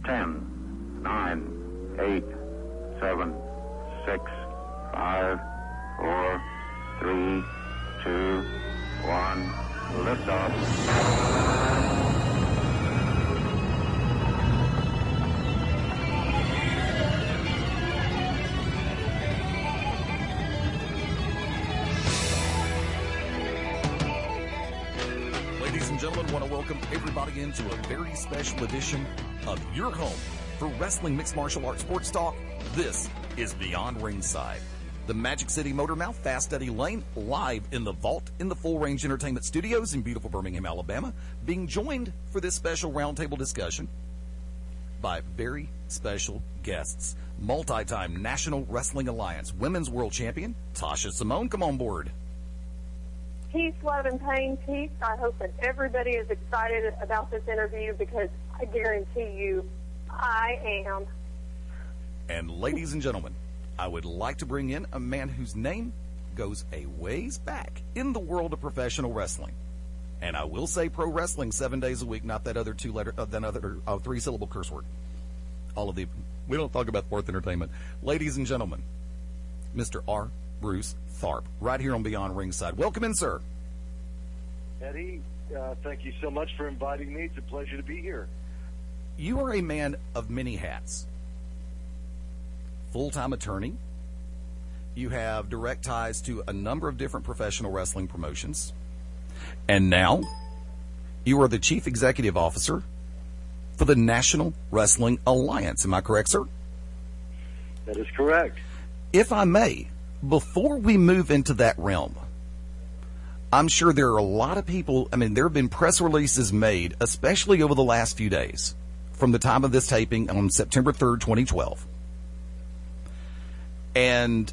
10, 9, 8, 7, 6, 5, 4, 3, 2, 1. Liftoff. Ladies and gentlemen, want to welcome everybody into a very special edition of your home for wrestling mixed martial arts sports talk. This is Beyond Ringside. The Magic City Motor Mouth, Fast Eddie Lane, live in the vault in the Full Range Entertainment Studios in beautiful Birmingham, Alabama, being joined for this special roundtable discussion by very special guests. Multi-time National Wrestling Alliance Women's World Champion, Tasha Simone. Come on board. Peace, love, and pain. Peace. I hope that everybody is excited about this interview because I guarantee you I am. And ladies and gentlemen, I would like to bring in a man whose name goes a ways back in the world of professional wrestling. And I will say pro wrestling 7 days a week, not that other three-syllable curse word. We don't talk about sports entertainment. Ladies and gentlemen, Mr. R. Bruce Tharp, right here on Beyond Ringside. Welcome in, sir. Eddie, thank you so much for inviting me. It's a pleasure to be here. You are a man of many hats. Full-time attorney. You have direct ties to a number of different professional wrestling promotions. And now, you are the Chief Executive Officer for the National Wrestling Alliance. Am I correct, sir? That is correct. If I may, before we move into that realm, I'm sure there are a lot of people, there have been press releases made, especially over the last few days, from the time of this taping on September 3rd, 2012. And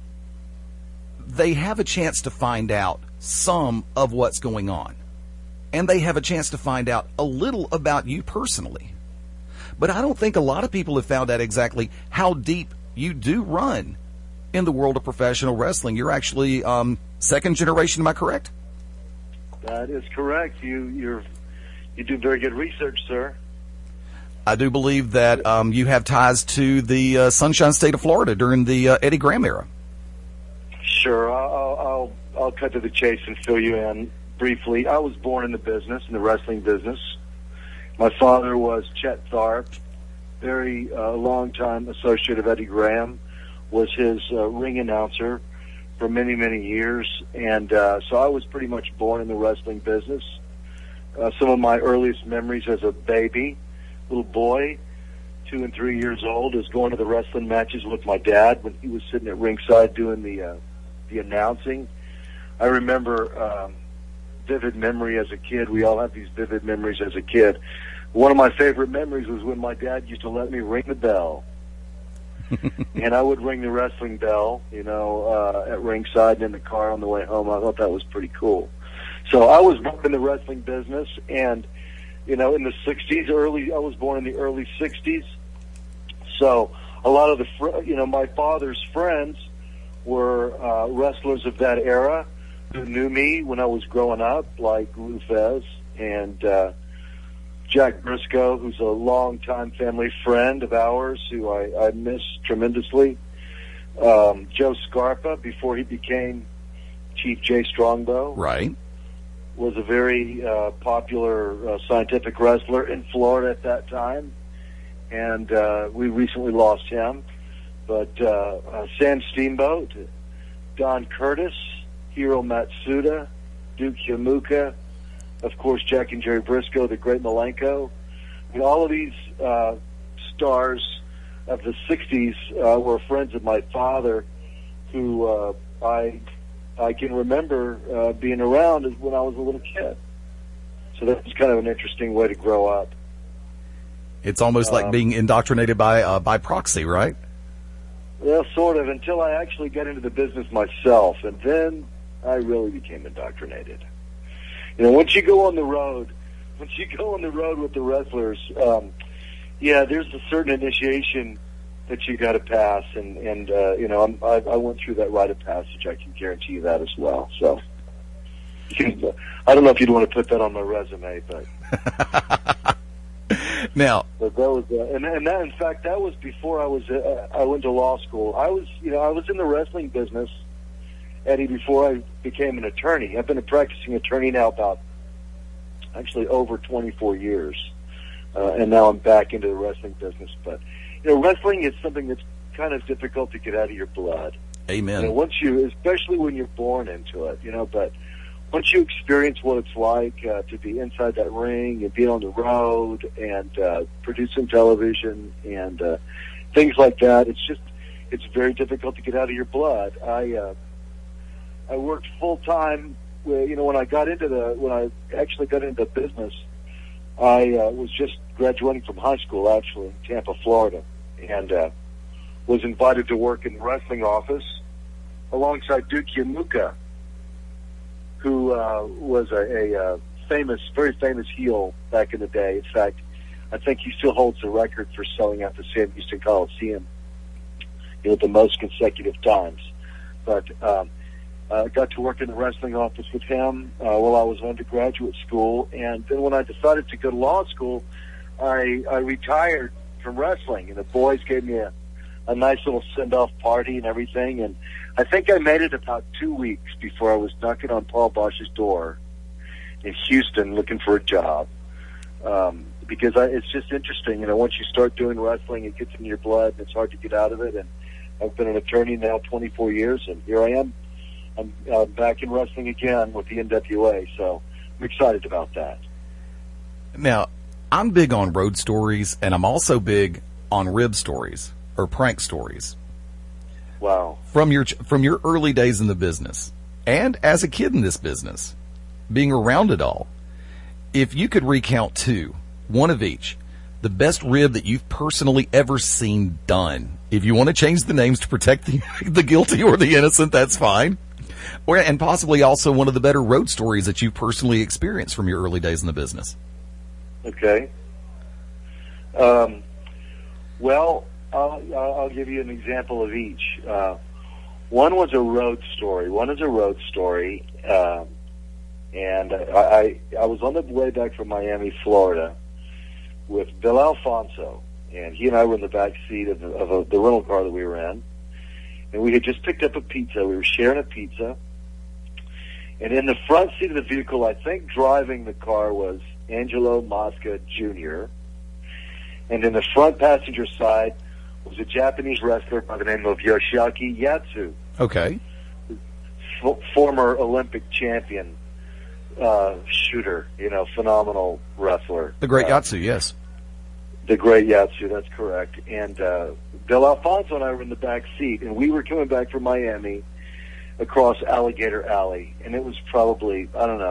they have a chance to find out some of what's going on. And they have a chance to find out a little about you personally. But I don't think a lot of people have found out exactly how deep you do run in the world of professional wrestling. You're actually second generation, am I correct? That is correct. You do very good research, sir. I do believe that you have ties to the Sunshine State of Florida during the Eddie Graham era. Sure. I'll cut to the chase and fill you in briefly. I was born in the wrestling business. My father was Chet Tharp, very long-time associate of Eddie Graham, was his ring announcer for many, many years. And so I was pretty much born in the wrestling business. Some of my earliest memories as a baby, little boy, 2 and 3 years old, is going to the wrestling matches with my dad when he was sitting at ringside doing the announcing. I remember vivid memory as a kid. We all have these vivid memories as a kid. One of my favorite memories was when my dad used to let me ring the bell. And I would ring the wrestling bell, at ringside and in the car on the way home. I thought that was pretty cool. So I was born in the wrestling business, and in the 60s, I was born in the early 60s. So a lot of my father's friends were wrestlers of that era who knew me when I was growing up, like Rufez and Jack Briscoe, who's a longtime family friend of ours, who I miss tremendously. Joe Scarpa, before he became Chief Jay Strongbow. Right. Was a very popular scientific wrestler in Florida at that time, and we recently lost him. But Sam Steamboat, Don Curtis, Hiro Matsuda, Duke Yamuka, of course Jack and Jerry Briscoe, the Great Malenko. All of these stars of the 60s were friends of my father, who I can remember being around when I was a little kid. So that's kind of an interesting way to grow up. It's almost like being indoctrinated by proxy, right? Well, sort of, until I actually got into the business myself, and then I really became indoctrinated. Once you go on the road with the wrestlers, there's a certain initiation that you got to pass, and I went through that rite of passage. I can guarantee you that as well. So, I don't know if you'd want to put that on my resume, but Now, But that was, and that, in fact, that was before I went to law school. I was in the wrestling business, Eddie, before I became an attorney. I've been a practicing attorney now about, actually, over 24 years. And now I'm back into the wrestling business. But, wrestling is something that's kind of difficult to get out of your blood. amen. Especially when you're born into it, but once you experience what it's like to be inside that ring and being on the road and producing television and things like that, it's very difficult to get out of your blood. I worked full time. When I actually got into business, I was just graduating from high school, actually, in Tampa, Florida, and was invited to work in the wrestling office alongside Duke Yamuka, who was a very famous heel back in the day. In fact, I think he still holds the record for selling out the Sam Houston Coliseum, the most consecutive times. But I got to work in the wrestling office with him while I was in undergraduate school. And then when I decided to go to law school, I retired from wrestling, and the boys gave me a nice little send-off party and everything. And I think I made it about 2 weeks before I was knocking on Paul Bosch's door in Houston looking for a job. Because it's just interesting, once you start doing wrestling, it gets in your blood, and it's hard to get out of it. And I've been an attorney now 24 years, and here I am. I'm back in wrestling again with the NWA, so I'm excited about that. Now, I'm big on road stories, and I'm also big on rib stories or prank stories. Wow. From your early days in the business and as a kid in this business, being around it all, if you could recount one of each, the best rib that you've personally ever seen done. If you want to change the names to protect the guilty or the innocent, that's fine. And possibly also one of the better road stories that you personally experienced from your early days in the business. Okay. Well, I'll give you an example of each. One was a road story. And I was on the way back from Miami, Florida, with Bill Alfonso, and he and I were in the back seat of the rental car that we were in, and we had just picked up a pizza. We were sharing a pizza, and in the front seat of the vehicle, I think driving the car was Angelo Mosca Jr., and in the front passenger side was a Japanese wrestler by the name of Yoshiaki Yatsu. Okay. Former Olympic champion shooter, phenomenal wrestler. The great Yatsu, yes. The great Yatsu, that's correct. And Bill Alfonso and I were in the back seat, and we were coming back from Miami across Alligator Alley, and it was probably,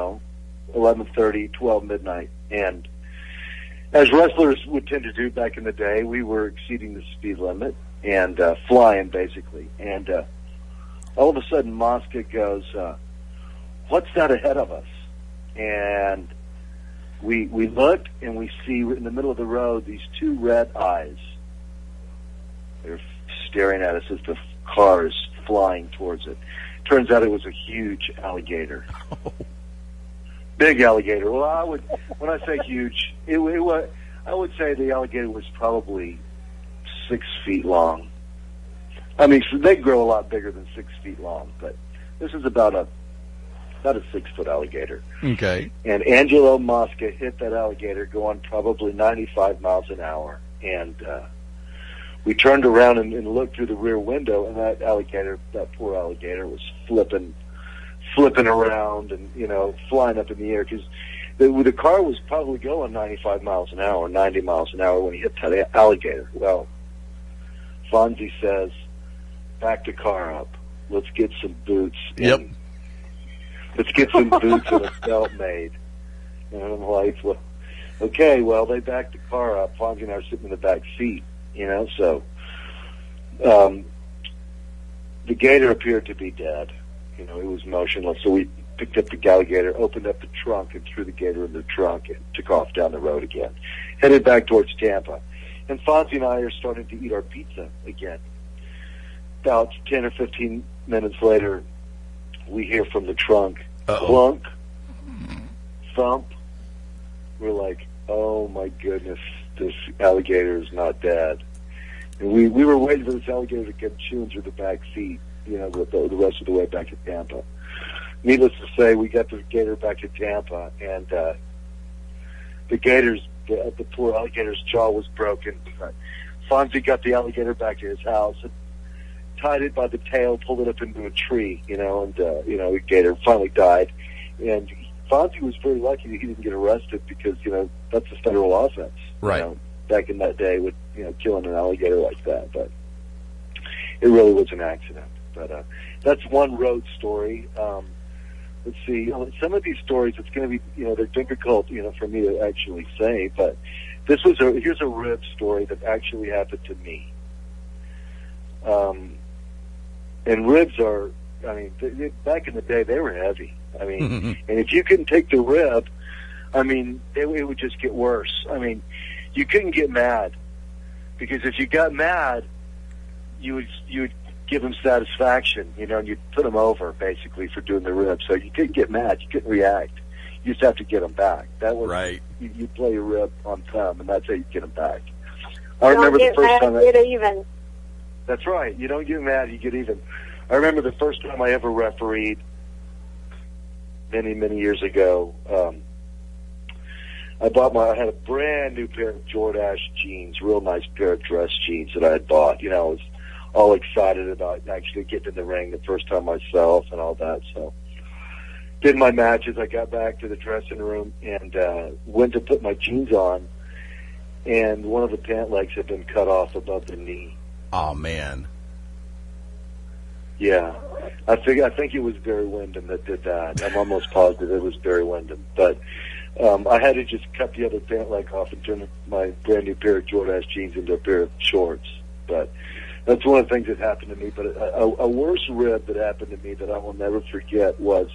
11:30, 12 midnight. And as wrestlers would tend to do back in the day, we were exceeding the speed limit and flying, basically. And all of a sudden, Mosca goes, "What's that ahead of us?" And we looked, and we see in the middle of the road these two red eyes. They're staring at us as the car is flying towards it. Turns out it was a huge alligator. Big alligator. Well, when I say huge, I would say the alligator was probably 6 feet long. I mean, so they grow a lot bigger than 6 feet long, but this is about a 6-foot alligator. Okay. And Angelo Mosca hit that alligator going probably 95 miles an hour. And we turned around and looked through the rear window, and that poor alligator was flipping around and, flying up in the air, because the car was probably going 95 miles an hour, 90 miles an hour when he hit that alligator. Well, Fonzie says, "Back the car up. Let's get some boots." Yep. Let's get some boots and a belt made. And I'm like, well, okay, well, they backed the car up. Fonzie and I are sitting in the back seat, so the gator appeared to be dead. He was motionless. So we picked up the alligator, opened up the trunk, and threw the gator in the trunk and took off down the road again. Headed back towards Tampa. And Fonzie and I are starting to eat our pizza again. About 10 or 15 minutes later, we hear from the trunk, clunk, thump. We're like, oh my goodness, this alligator is not dead. And we were waiting for this alligator to come chewing through the back seat, the rest of the way back to Tampa. Needless to say, we got the gator back to Tampa, and the poor alligator's jaw was broken. Fonzie got the alligator back to his house and tied it by the tail, pulled it up into a tree, and the gator finally died. And Fonzie was very lucky that he didn't get arrested because, that's a federal offense. Right. Back in that day with, killing an alligator like that. But it really was an accident. But that's one road story. Let's see. Some of these stories, it's going to be, they're difficult, for me to actually say. But here's a rib story that actually happened to me. And ribs are, back in the day, they were heavy. And if you couldn't take the rib, it would just get worse. You couldn't get mad, because if you got mad, you would give them satisfaction, and you'd put them over basically for doing the rib. So you couldn't get mad, you couldn't react. You just have to get them back. That was right. You play your rib on thumb, and that's how you get them back. I remember the first time. Get even. That's right. You don't get mad, you get even. I remember the first time I ever refereed many, many years ago. I had a brand new pair of Jordache jeans, real nice pair of dress jeans that I had bought. I was all excited about actually getting in the ring the first time myself and all that. So did my matches. I got back to the dressing room and went to put my jeans on, and one of the pant legs had been cut off above the knee. Oh, man. Yeah. I think it was Barry Windham that did that. I'm almost positive it was Barry Windham. But I had to just cut the other pant leg off and turn my brand new pair of Jordache jeans into a pair of shorts. But that's one of the things that happened to me. But a worse rib that happened to me that I will never forget was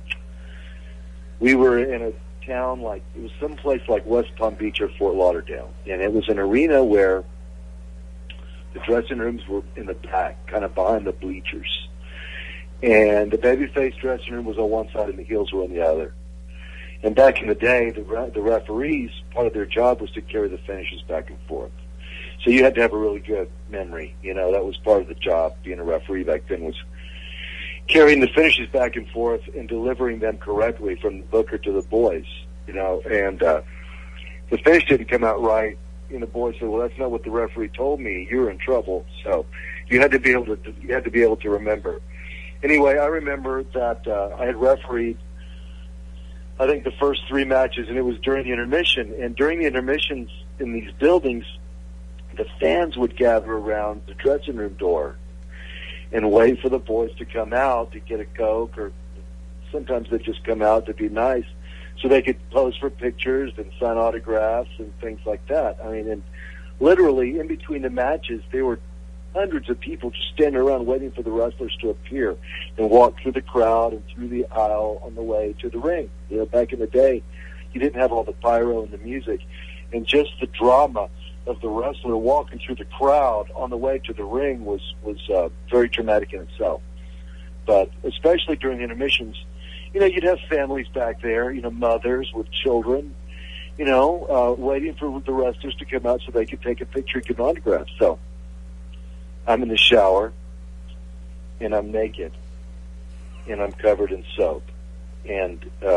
we were in a town it was someplace like West Palm Beach or Fort Lauderdale. And it was an arena where the dressing rooms were in the back, kind of behind the bleachers. And the babyface dressing room was on one side and the heels were on the other. And back in the day, the referees, part of their job was to carry the finishes back and forth. So you had to have a really good memory. That was part of the job. Being a referee back then was carrying the finishes back and forth and delivering them correctly from the booker to the boys. And the finish didn't come out right. And the boys said, "Well, that's not what the referee told me. You're in trouble." So you had to be able to remember. Anyway, I remember that I had refereed, I think, the first 3 matches, and it was during the intermission. And during the intermissions in these buildings, the fans would gather around the dressing room door and wait for the boys to come out to get a Coke, or sometimes they'd just come out to be nice so they could pose for pictures and sign autographs and things like that. And literally in between the matches, there were hundreds of people just standing around waiting for the wrestlers to appear and walk through the crowd and through the aisle on the way to the ring. Back in the day, you didn't have all the pyro and the music, and just the drama of the wrestler walking through the crowd on the way to the ring was very dramatic in itself. But especially during the intermissions, you'd have families back there, mothers with children, waiting for the wrestlers to come out so they could take a picture and get an autograph. So I'm in the shower, and I'm naked, and I'm covered in soap, and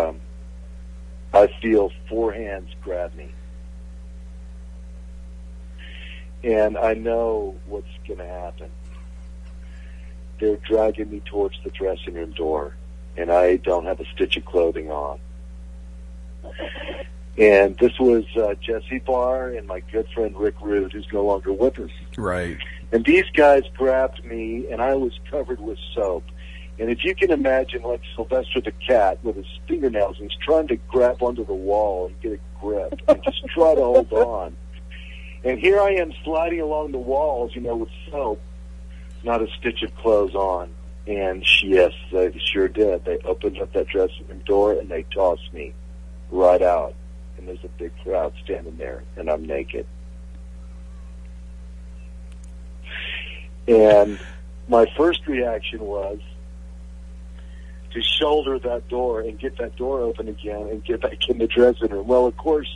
I feel 4 hands grab me. And I know what's going to happen. They're dragging me towards the dressing room door, and I don't have a stitch of clothing on. And this was Jesse Barr and my good friend Rick Rude, who's no longer with us. Right. And these guys grabbed me, and I was covered with soap. And if you can imagine, like Sylvester the Cat with his fingernails, and he's trying to grab onto the wall and get a grip and just try to hold on. And here I am sliding along the walls, with soap, not a stitch of clothes on. And yes, they sure did. They opened up that dressing room door, and they tossed me right out. And there's a big crowd standing there, and I'm naked. And my first reaction was to shoulder that door and get that door open again and get back in the dressing room. Well, of course,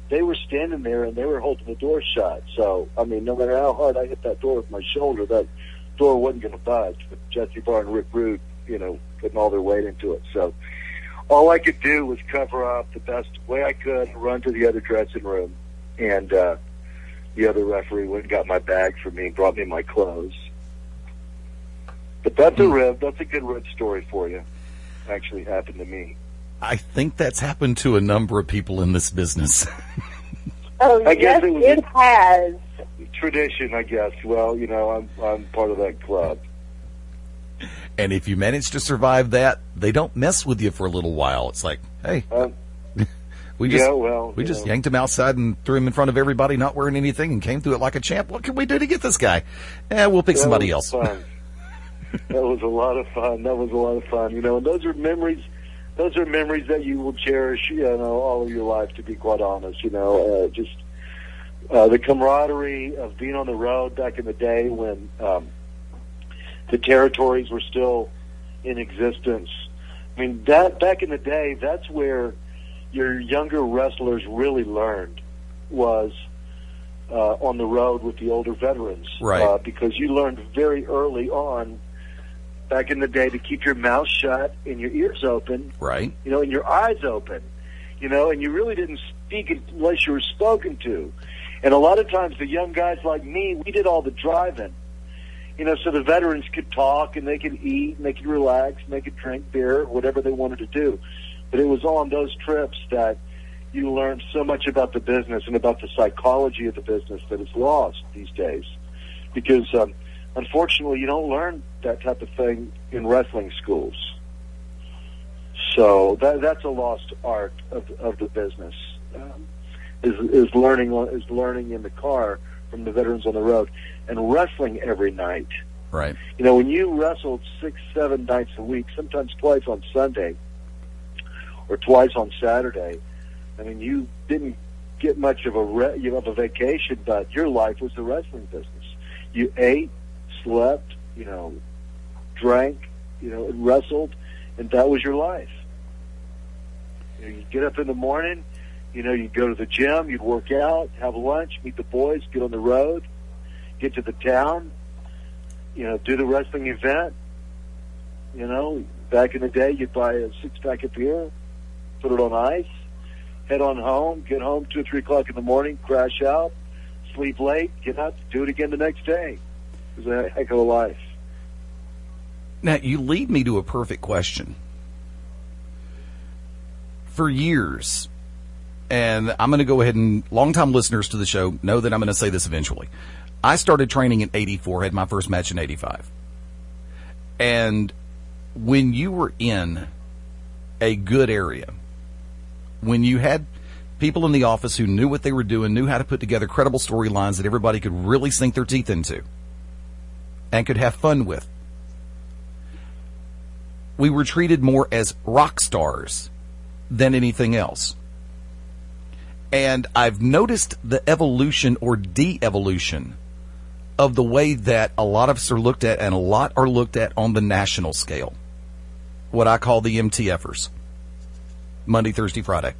they were standing there and they were holding the door shut. So, I mean, no matter how hard I hit that door with my shoulder, that door wasn't going to budge. But Jesse Barr and Rick Rude, putting all their weight into it. So all I could do was cover up the best way I could and run to the other dressing room. And the other referee went and got my bag for me and brought me my clothes. But that's a good rib story for you. Actually happened to me. I think that's happened to a number of people in this business. Oh, I guess it has. Tradition, I guess. Well, I'm part of that club. And if you manage to survive that, they don't mess with you for a little while. It's like, hey, we just yanked him outside and threw him in front of everybody, not wearing anything, and came through it like a champ. What can we do to get this guy? We'll pick somebody else. Fun. That was a lot of fun. And those are memories. Those are memories that you will cherish, all of your life. To be quite honest, just the camaraderie of being on the road back in the day when the territories were still in existence. I mean, that back in the day, that's where your younger wrestlers really learned, was on the road with the older veterans, right? Because you learned very early on. Back in the day, to keep your mouth shut and your ears open, right? And your eyes open, and you really didn't speak unless you were spoken to. And a lot of times, the young guys like me, we did all the driving, so the veterans could talk and they could eat and they could relax and they could drink beer, whatever they wanted to do. But it was on those trips that you learned so much about the business and about the psychology of the business that is lost these days, because unfortunately, you don't learn that type of thing in wrestling schools. So that's a lost art of the business. Is learning in the car from the veterans on the road, and wrestling every night. Right. When you wrestled 6-7 nights a week, sometimes twice on Sunday or twice on Saturday, I mean, you didn't get much of a vacation, but your life was the wrestling business. You ate, slept, drank, wrestled, and that was your life. You'd get up in the morning, you'd go to the gym, you'd work out, have lunch, meet the boys, get on the road, get to the town, do the wrestling event. Back in the day, you'd buy a 6-pack of beer, put it on ice, head on home, get home 2 or 3 o'clock in the morning, crash out, sleep late, get up, do it again the next day. It was a heck of a life. Now, you lead me to a perfect question. For years, and I'm going to go ahead and longtime listeners to the show know that I'm going to say this eventually. I started training in 84, had my first match in 85. And when you were in a good area, when you had people in the office who knew what they were doing, knew how to put together credible storylines that everybody could really sink their teeth into and could have fun with, we were treated more as rock stars than anything else. And I've noticed the evolution or de-evolution of the way that a lot of us are looked at, and a lot are looked at on the national scale. What I call the MTFers. Monday, Thursday, Friday.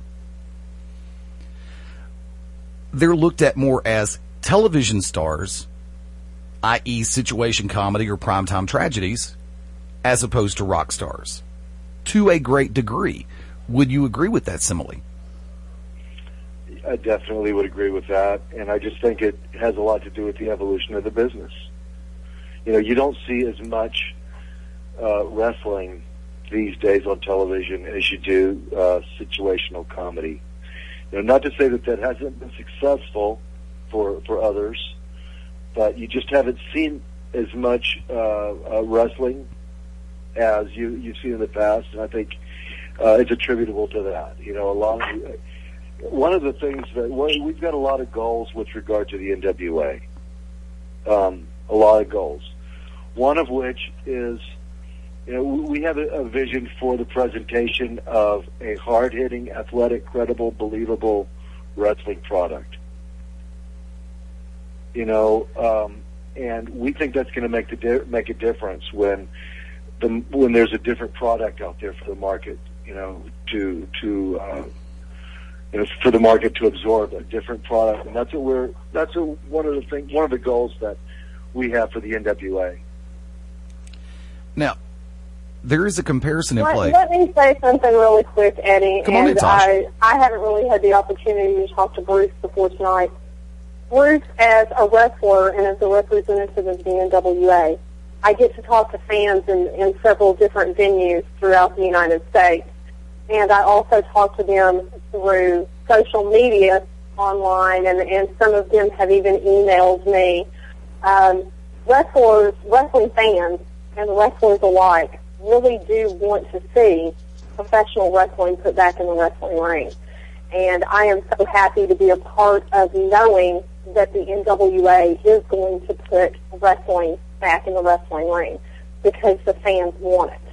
They're looked at more as television stars, i.e. situation comedy or primetime tragedies, as opposed to rock stars, to a great degree. Would you agree with that simile? I definitely would agree with that, and I just think it has a lot to do with the evolution of the business. You don't see as much wrestling these days on television as you do situational comedy. Not to say that hasn't been successful for others, but you just haven't seen as much wrestling as you've seen in the past, and I think it's attributable to that. One of the things that we've got a lot of goals with regard to the NWA, a lot of goals. One of which is, we have a vision for the presentation of a hard-hitting, athletic, credible, believable wrestling product. And we think that's going to make a difference when there's a different product out there for the market, to for the market to absorb a different product, and one of the goals that we have for the NWA. Now, there is a comparison in play. Let me say something really quick, Eddie. Come on in, Tosh. I haven't really had the opportunity to talk to Bruce before tonight. Bruce, as a wrestler and as a representative of the NWA, I get to talk to fans in several different venues throughout the United States. And I also talk to them through social media online, and some of them have even emailed me. Wrestling fans, and wrestlers alike, really do want to see professional wrestling put back in the wrestling ring. And I am so happy to be a part of knowing that the NWA is going to put wrestling back in the wrestling ring because the fans want it.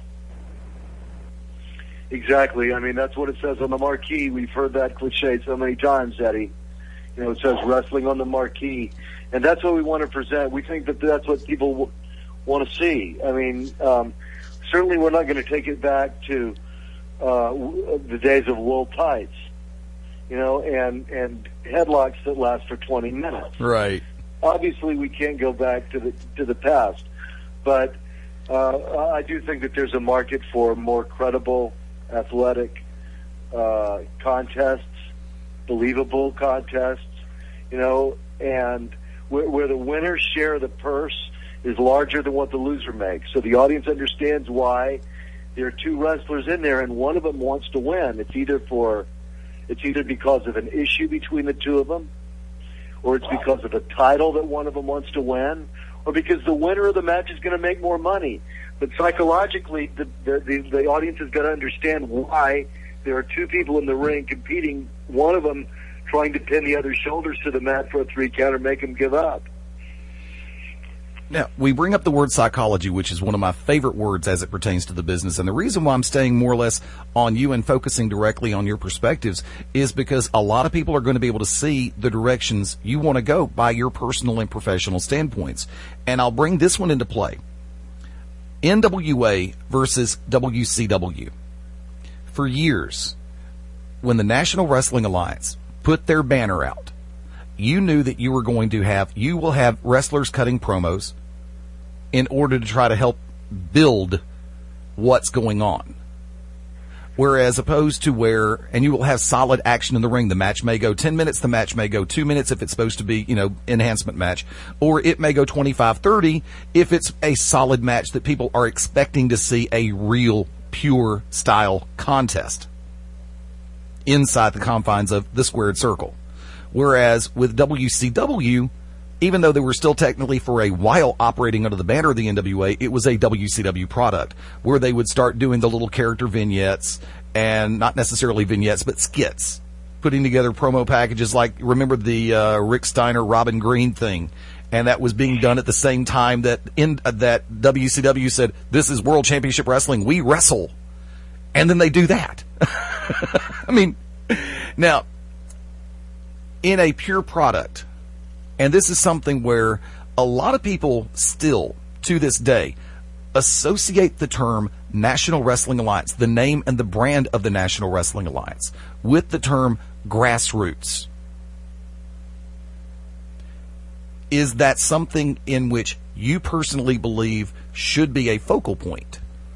Exactly. I mean, that's what it says on the marquee. We've heard that cliche so many times, Eddie. It says wrestling on the marquee. And that's what we want to present. We think that that's what people want to see. I mean, certainly we're not going to take it back to the days of wool tights, and headlocks that last for 20 minutes. Right. Obviously, we can't go back to the past, but I do think that there's a market for more credible, athletic contests, believable contests, and where the winner's share of the purse is larger than what the loser makes. So the audience understands why there are two wrestlers in there, and one of them wants to win. It's either because of an issue between the two of them, or it's because of a title that one of them wants to win, or because the winner of the match is going to make more money. But psychologically, the audience has got to understand why there are two people in the ring competing, one of them trying to pin the other's shoulders to the mat for a 3 count or make him give up. Now, we bring up the word psychology, which is one of my favorite words as it pertains to the business. And the reason why I'm staying more or less on you and focusing directly on your perspectives is because a lot of people are going to be able to see the directions you want to go by your personal and professional standpoints. And I'll bring this one into play. NWA versus WCW. For years, when the National Wrestling Alliance put their banner out, you knew that you will have wrestlers cutting promos in order to try to help build what's going on. Whereas opposed to and you will have solid action in the ring. The match may go 10 minutes, the match may go 2 minutes if it's supposed to be, enhancement match, or it may go 25, 30 if it's a solid match that people are expecting to see a real, pure style contest inside the confines of the squared circle. Whereas with WCW, even though they were still technically for a while operating under the banner of the NWA, it was a WCW product where they would start doing the little character vignettes, and not necessarily vignettes, but skits, putting together promo packages like, remember the Rick Steiner, Robin Green thing? And that was being done at the same time that WCW said, this is World Championship Wrestling, we wrestle. And then they do that. I mean, now, in a pure product, and this is something where a lot of people still, to this day, associate the term National Wrestling Alliance, the name and the brand of the National Wrestling Alliance, with the term grassroots. Is that something in which you personally believe should be a focal point?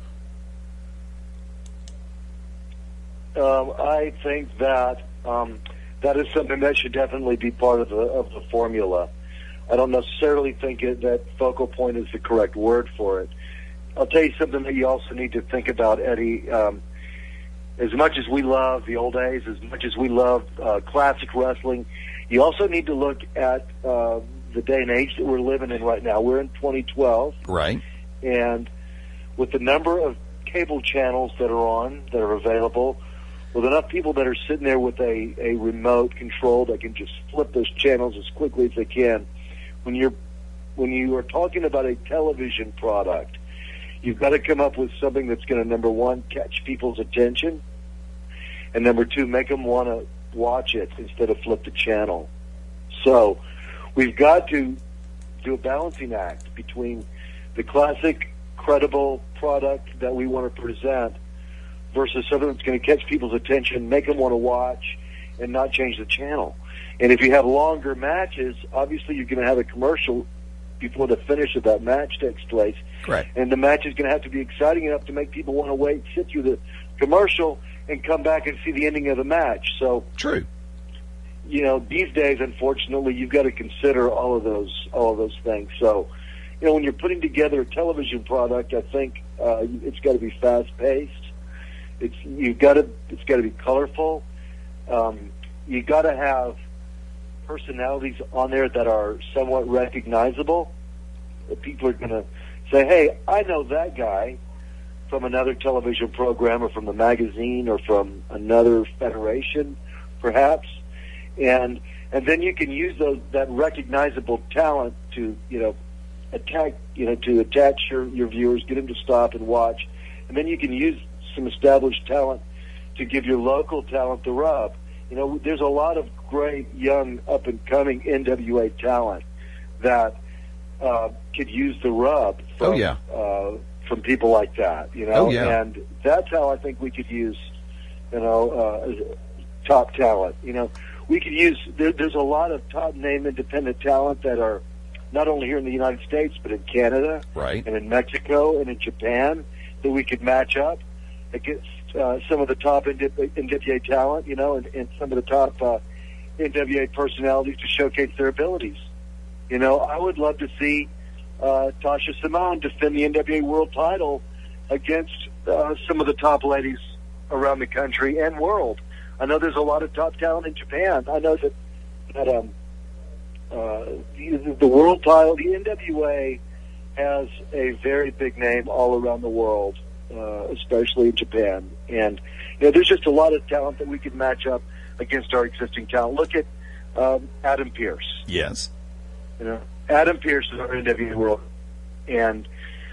I think that that is something that should definitely be part of the formula. I don't necessarily think that focal point is the correct word for it. I'll tell you something that you also need to think about, Eddie. As much as we love the old days, as much as we love classic wrestling, you also need to look at the day and age that we're living in right now. We're in 2012. Right. And with the number of cable channels that are available, with enough people that are sitting there with a remote control that can just flip those channels as quickly as they can, when you are talking about a television product, you've got to come up with something that's going to, number one, catch people's attention, and number two, make them want to watch it instead of flip the channel. So we've got to do a balancing act between the classic, credible product that we want to present versus something that's going to catch people's attention, make them want to watch, and not change the channel. And if you have longer matches, obviously you're going to have a commercial before the finish of that match takes place. Correct. And the match is going to have to be exciting enough to make people want to wait, sit through the commercial, and come back and see the ending of the match. So, true. You know, these days, unfortunately, you've got to consider all of those things. So, you know, when you're putting together a television product, I think it's got to be fast paced. It's got to be colorful. You got to have personalities on there that are somewhat recognizable. That people are going to say, "Hey, I know that guy from another television program, or from the magazine, or from another federation, perhaps." And then you can use that recognizable talent to attach your viewers, get them to stop and watch, and then you can use some established talent to give your local talent the rub. You know, there's a lot of great young up and coming NWA talent that could use the rub from people like that. You know, and that's how I think we could use top talent. You know. We could use, there's a lot of top-name independent talent that are not only here in the United States, but in Canada, right, and in Mexico, and in Japan, that we could match up against some of the top NWA talent, you know, and some of the top NWA personalities to showcase their abilities. You know, I would love to see Tasha Simone defend the NWA World title against some of the top ladies around the country and world. I know there's a lot of top talent in Japan. I know that the world title, the NWA, has a very big name all around the world, especially in Japan. And you know, there's just a lot of talent that we could match up against our existing talent. Look at Adam Pearce. Yes. You know, Adam Pearce is our NWA world, and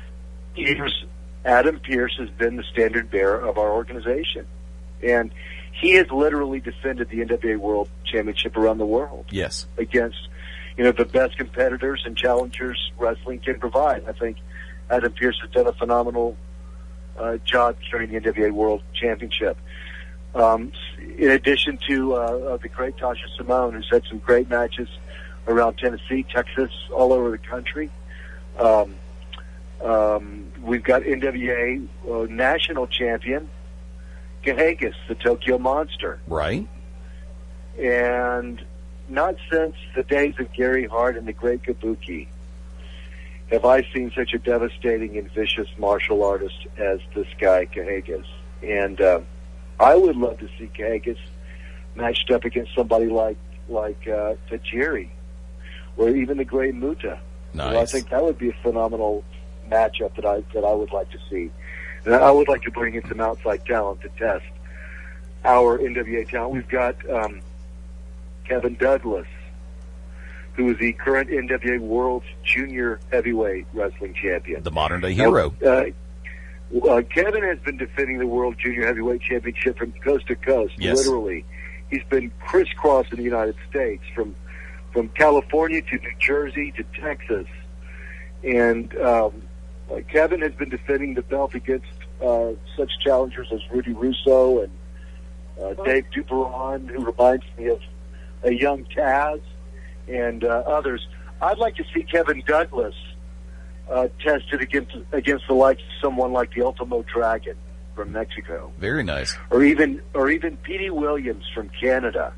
Adam Pearce has been the standard bearer of our organization, and he has literally defended the NWA World Championship around the world. Yes. Against, you know, the best competitors and challengers wrestling can provide. I think Adam Pearce has done a phenomenal job carrying the NWA World Championship. In addition to the great Tasha Simone, who's had some great matches around Tennessee, Texas, all over the country. We've got NWA national champion Kahagas, the Tokyo Monster. Right. And not since the days of Gary Hart and the Great Kabuki have I seen such a devastating and vicious martial artist as this guy, Kahagas. And I would love to see Kahagas matched up against somebody like Tajiri, or even the Great Muta. Nice. You know, I think that would be a phenomenal matchup that I would like to see. And I would like to bring in some outside talent to test our NWA talent. We've got Kevin Douglas, who is the current NWA World Junior Heavyweight Wrestling Champion. The modern-day hero. Kevin has been defending the World Junior Heavyweight Championship from coast to coast, literally. He's been crisscrossing the United States, from California to New Jersey to Texas. And Kevin has been defending the belt against such challengers as Rudy Russo and Dave Duperon, who reminds me of a young Taz, and others. I'd like to see Kevin Douglas tested against the likes of someone like the Ultimo Dragon from Mexico. Very nice. Or even Petey Williams from Canada.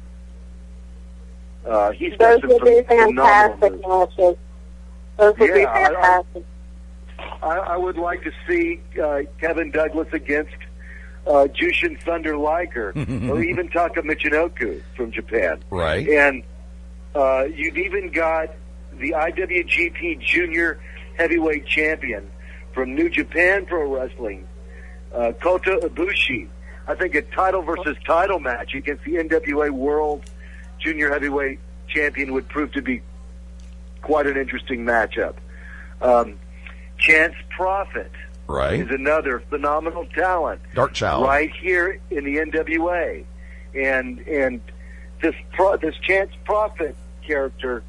He's Those got some would be phenomenal fantastic moves. matches. Those would be fantastic. I would like to see Kevin Douglas against Jushin Thunder Liger, or even Taka Michinoku from Japan. Right. And you've even got the IWGP Junior Heavyweight Champion from New Japan Pro Wrestling, Kota Ibushi. I think a title versus title match against the NWA World Junior Heavyweight Champion would prove to be quite an interesting matchup. Chance Prophet is another phenomenal talent. Dark Child. Right here in the NWA. And this Chance Prophet character,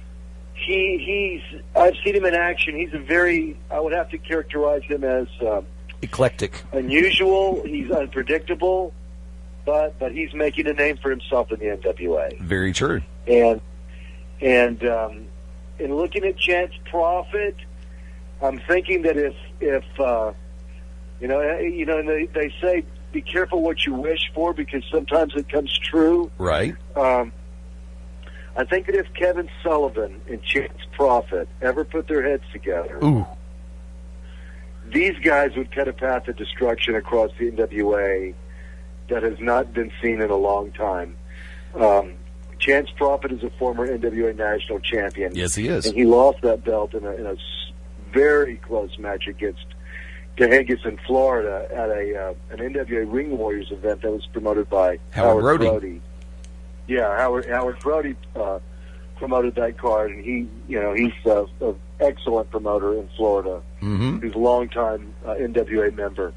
I've seen him in action. He's I would have to characterize him as eclectic, unusual. He's unpredictable. but he's making a name for himself in the NWA. Very true. And in looking at Chance Profit, I'm thinking that if and they say be careful what you wish for, because sometimes it comes true. Right. I think that if Kevin Sullivan and Chance Profit ever put their heads together, Ooh. these guys would cut a path of destruction across the NWA that has not been seen in a long time. Chance Profit is a former NWA national champion. Yes, he is. And he lost that belt in a very close match against Cahegas in Florida at an NWA Ring Warriors event that was promoted by Howard Brody. Yeah, Howard Brody promoted that card, and he's an excellent promoter in Florida. Mm-hmm. He's a longtime NWA member.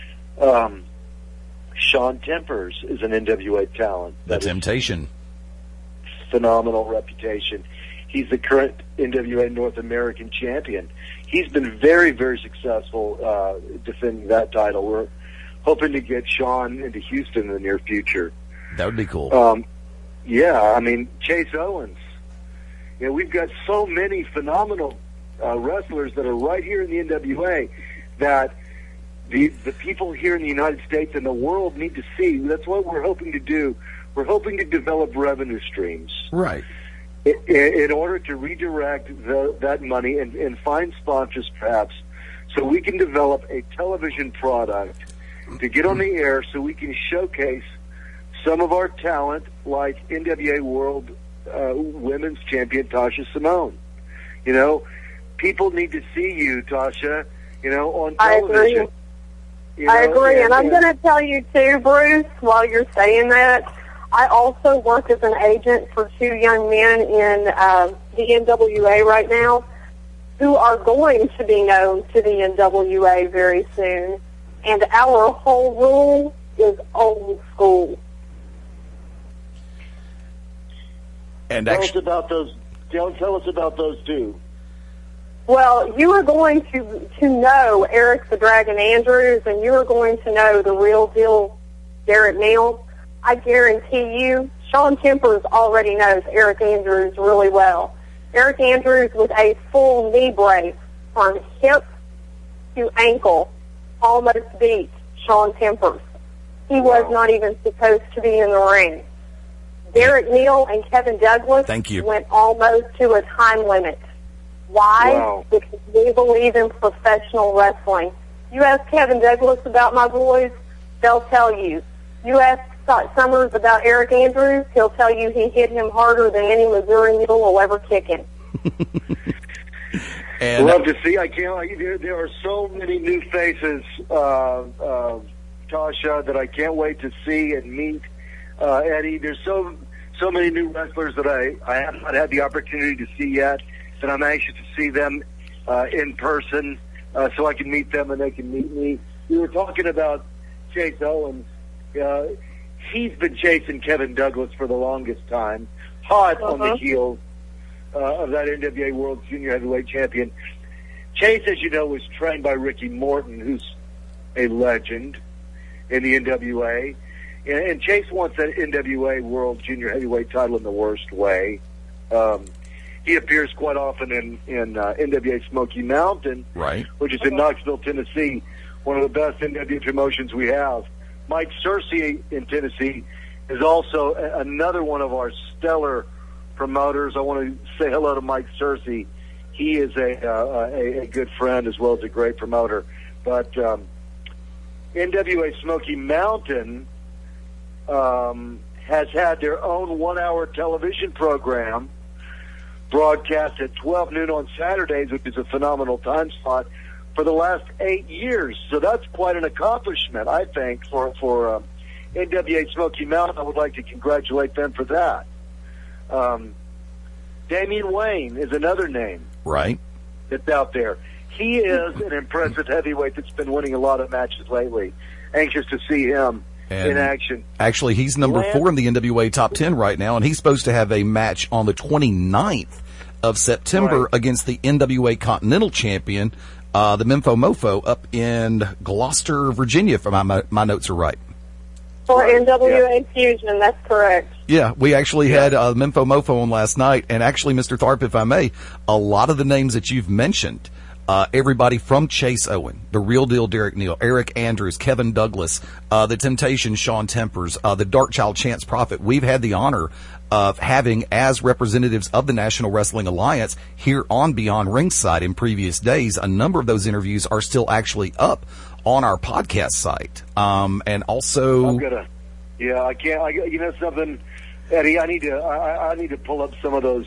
Sean Tempers is an NWA talent. The Temptation. Phenomenal reputation. He's the current NWA North American champion. He's been very, very successful defending that title. We're hoping to get Sean into Houston in the near future. That would be cool. Chase Owens. We've got so many phenomenal wrestlers that are right here in the NWA that the people here in the United States and the world need to see. That's what we're hoping to do. We're hoping to develop revenue streams. Right. In order to redirect that money and find sponsors, perhaps, so we can develop a television product to get on the air so we can showcase some of our talent, like NWA World Women's Champion Tasha Simone. People need to see you, Tasha, on television. I agree. And I'm going to tell you, too, Bruce, while you're saying that, I also work as an agent for two young men in the NWA right now who are going to be known to the NWA very soon. And our whole rule is old school. And tell us about those two. Well, you are going to know Eric the Dragon Andrews, and you are going to know the real deal Derek Neal. I guarantee you, Sean Tempers already knows Eric Andrews really well. Eric Andrews with a full knee brace from hip to ankle almost beat Sean Tempers. He was not even supposed to be in the ring. Derek Neal and Kevin Douglas went almost to a time limit. Why? Wow. Because we believe in professional wrestling. You ask Kevin Douglas about my boys, they'll tell you. You ask Scott Summers about Eric Andrews, he'll tell you he hit him harder than any Missouri mule will ever kick him. And love to see. I can't. There are so many new faces, Tasha, that I can't wait to see and meet. Eddie, there's so many new wrestlers that I have not had the opportunity to see yet, that I'm anxious to see them in person so I can meet them and they can meet me. We were talking about Chase Owens. He's been chasing Kevin Douglas for the longest time, hot on the heels of that NWA World Junior Heavyweight Champion. Chase, as you know, was trained by Ricky Morton, who's a legend in the NWA. And Chase wants that NWA World Junior Heavyweight title in the worst way. He appears quite often in NWA Smoky Mountain, right, which is in Knoxville, Tennessee, one of the best NWA promotions we have. Mike Searcy in Tennessee is also another one of our stellar promoters. I want to say hello to Mike Searcy. He is a good friend as well as a great promoter. But NWA Smoky Mountain has had their own 1-hour television program broadcast at 12 noon on Saturdays, which is a phenomenal time slot, for the last 8 years. So that's quite an accomplishment, I think, for NWA Smoky Mountain. I would like to congratulate them for that. Damian Wayne is another name, right, that's out there. He is an impressive heavyweight that's been winning a lot of matches lately. Anxious to see him in action. Actually, he's number 4 in the NWA Top 10 right now, and he's supposed to have a match on the 29th of September against the NWA Continental Champion, the Memphis Mofo, up in Gloucester, Virginia, if my notes are right. For Right, NWA Fusion, that's correct. Yeah, we actually had Memphis Mofo on last night, and actually, Mr. Tharp, if I may, a lot of the names that you've mentioned, everybody from Chase Owen, the Real Deal Derek Neal, Eric Andrews, Kevin Douglas, the Temptations, Sean Tempers, the Dark Child Chance Prophet, we've had the honor of having as representatives of the National Wrestling Alliance here on Beyond Ringside in previous days. A number of those interviews are still actually up on our podcast site. And also, I can't. You know something, Eddie? I need to pull up some of those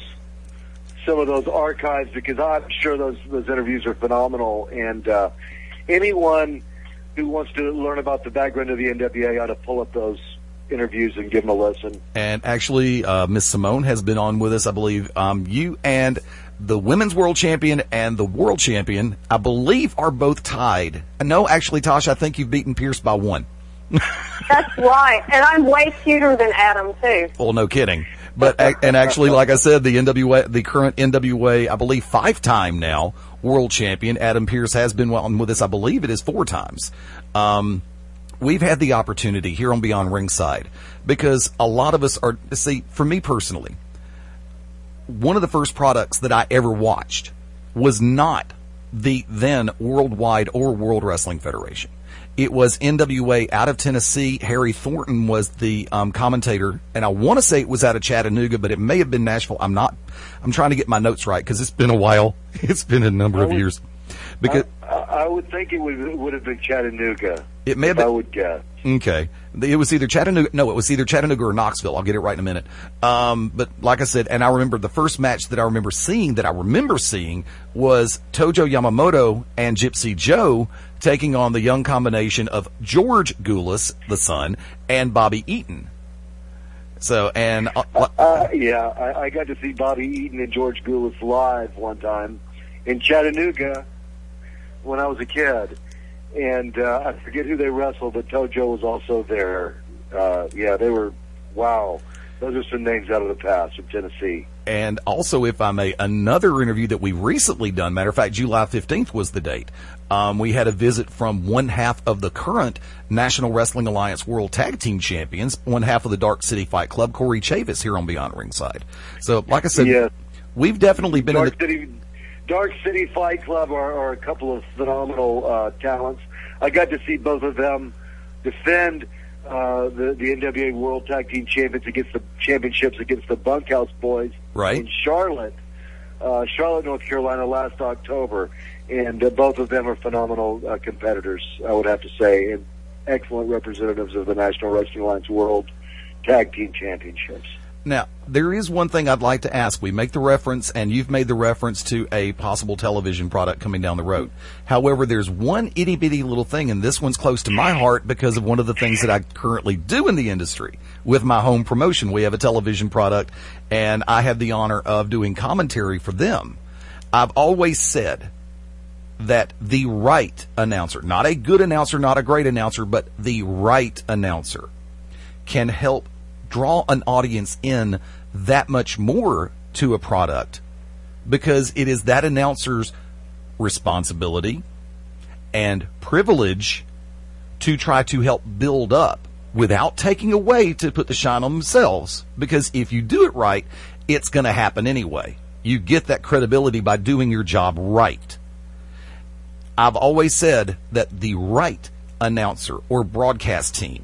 archives, because I'm sure those interviews are phenomenal. And anyone who wants to learn about the background of the NWA ought to pull up those interviews and give them a listen. And actually, Miss Simone has been on with us, I believe. You and the Women's World Champion and the World Champion, I believe, are both tied. No, actually, Tosh, I think you've beaten Pierce by 1. That's right. And I'm way cuter than Adam, too. Well, no kidding. But, and actually, like I said, the current NWA, I believe 5-time now World Champion, Adam Pierce, has been on with us, I believe it is 4 times. We've had the opportunity here on Beyond Ringside, because a lot of us are, see, for me personally, one of the first products that I ever watched was not the then Worldwide or World Wrestling Federation. It was NWA out of Tennessee. Harry Thornton was the commentator, and I want to say it was out of Chattanooga, but it may have been Nashville. I'm trying to get my notes right, because it's been a while. It's been a number of years. Because I would think it would have been Chattanooga. It may have been. I would guess. Okay. It was either Chattanooga. No, it was either Chattanooga or Knoxville. I'll get it right in a minute. But like I said, and I remember the first match that I remember seeing was Tojo Yamamoto and Gypsy Joe taking on the young combination of George Goulas, the son, and Bobby Eaton. So, and I got to see Bobby Eaton and George Goulas live one time in Chattanooga when I was a kid. And I forget who they wrestled, but Tojo was also there. They were, wow. Those are some names out of the past from Tennessee. And also, if I may, another interview that we recently done, matter of fact, July 15th was the date. We had a visit from one half of the current National Wrestling Alliance World Tag Team Champions, one half of the Dark City Fight Club, Corey Chavis, here on Beyond Ringside. So, like I said, we've definitely been Dark City Fight Club are a couple of phenomenal talents. I got to see both of them defend the NWA World Tag Team Championships against the Bunkhouse Boys in Charlotte, North Carolina, last October. And both of them are phenomenal competitors, I would have to say, and excellent representatives of the National Wrestling Alliance World Tag Team Championships. Now, there is one thing I'd like to ask. We make the reference, and you've made the reference to a possible television product coming down the road. However, there's one itty-bitty little thing, and this one's close to my heart because of one of the things that I currently do in the industry with my home promotion. We have a television product, and I have the honor of doing commentary for them. I've always said that the right announcer, not a good announcer, not a great announcer, but the right announcer can help draw an audience in that much more to a product, because it is that announcer's responsibility and privilege to try to help build up without taking away to put the shine on themselves. Because if you do it right, it's going to happen anyway. You get that credibility by doing your job right. I've always said that the right announcer or broadcast team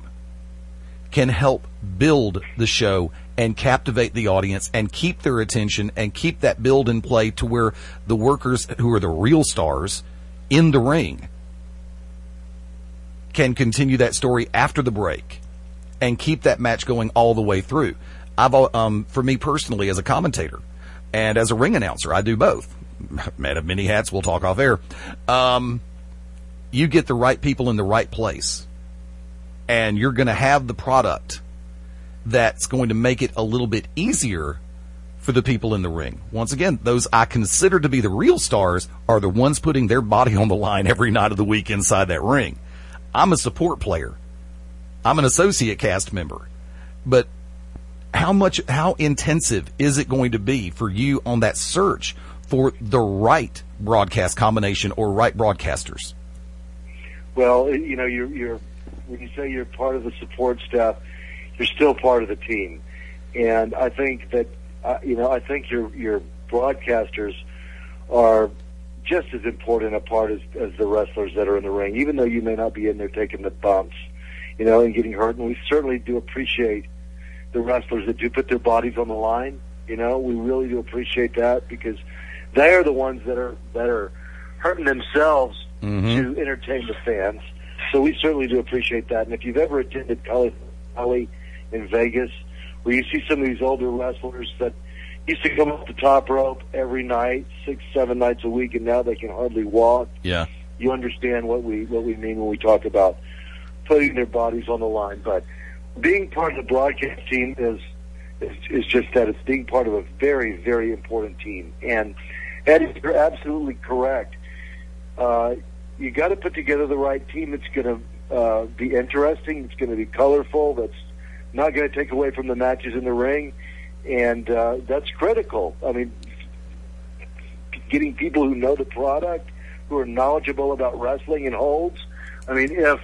can help build the show and captivate the audience and keep their attention and keep that build in play to where the workers who are the real stars in the ring can continue that story after the break and keep that match going all the way through. For me personally, as a commentator and as a ring announcer, I do both. Man of many hats, we'll talk off air. You get the right people in the right place, and you're going to have the product that's going to make it a little bit easier for the people in the ring. Once again, those I consider to be the real stars are the ones putting their body on the line every night of the week inside that ring. I'm a support player. I'm an associate cast member. But how intensive is it going to be for you on that search for the right broadcast combination or right broadcasters? Well, you know, you're when you say you're part of the support staff, you're still part of the team. And I think that, I think your broadcasters are just as important a part as the wrestlers that are in the ring, even though you may not be in there taking the bumps, and getting hurt. And we certainly do appreciate the wrestlers that do put their bodies on the line. We really do appreciate that, because they are the ones that are hurting themselves to entertain the fans. So we certainly do appreciate that. And if you've ever attended College Alley in Vegas, where you see some of these older wrestlers that used to come off the top rope every night, 6-7 nights a week, and now they can hardly walk. Yeah, you understand what we mean when we talk about putting their bodies on the line. But being part of the broadcast team is just that. It's being part of a very, very important team. And Eddie, you're absolutely correct. You got to put together the right team that's going to be interesting. It's going to be colorful. That's not going to take away from the matches in the ring, and that's critical. I mean, getting people who know the product, who are knowledgeable about wrestling and holds. I mean, if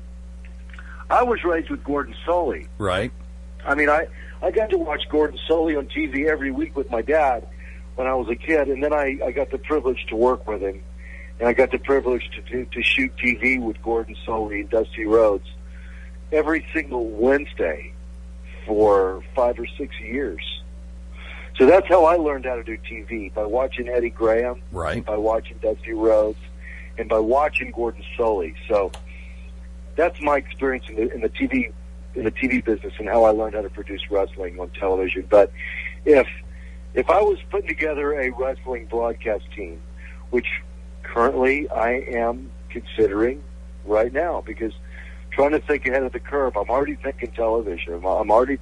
I was raised with Gordon Solie, right? I mean, I got to watch Gordon Solie on TV every week with my dad when I was a kid, and then I got the privilege to work with him. And I got the privilege to shoot TV with Gordon Solie and Dusty Rhodes every single Wednesday for 5 or 6 years. So that's how I learned how to do TV, by watching Eddie Graham, right, by watching Dusty Rhodes, and by watching Gordon Solie. So that's my experience in the TV business, and how I learned how to produce wrestling on television. But if I was putting together a wrestling broadcast team, which currently I am considering right now, because trying to think ahead of the curve, I'm already thinking television. I'm already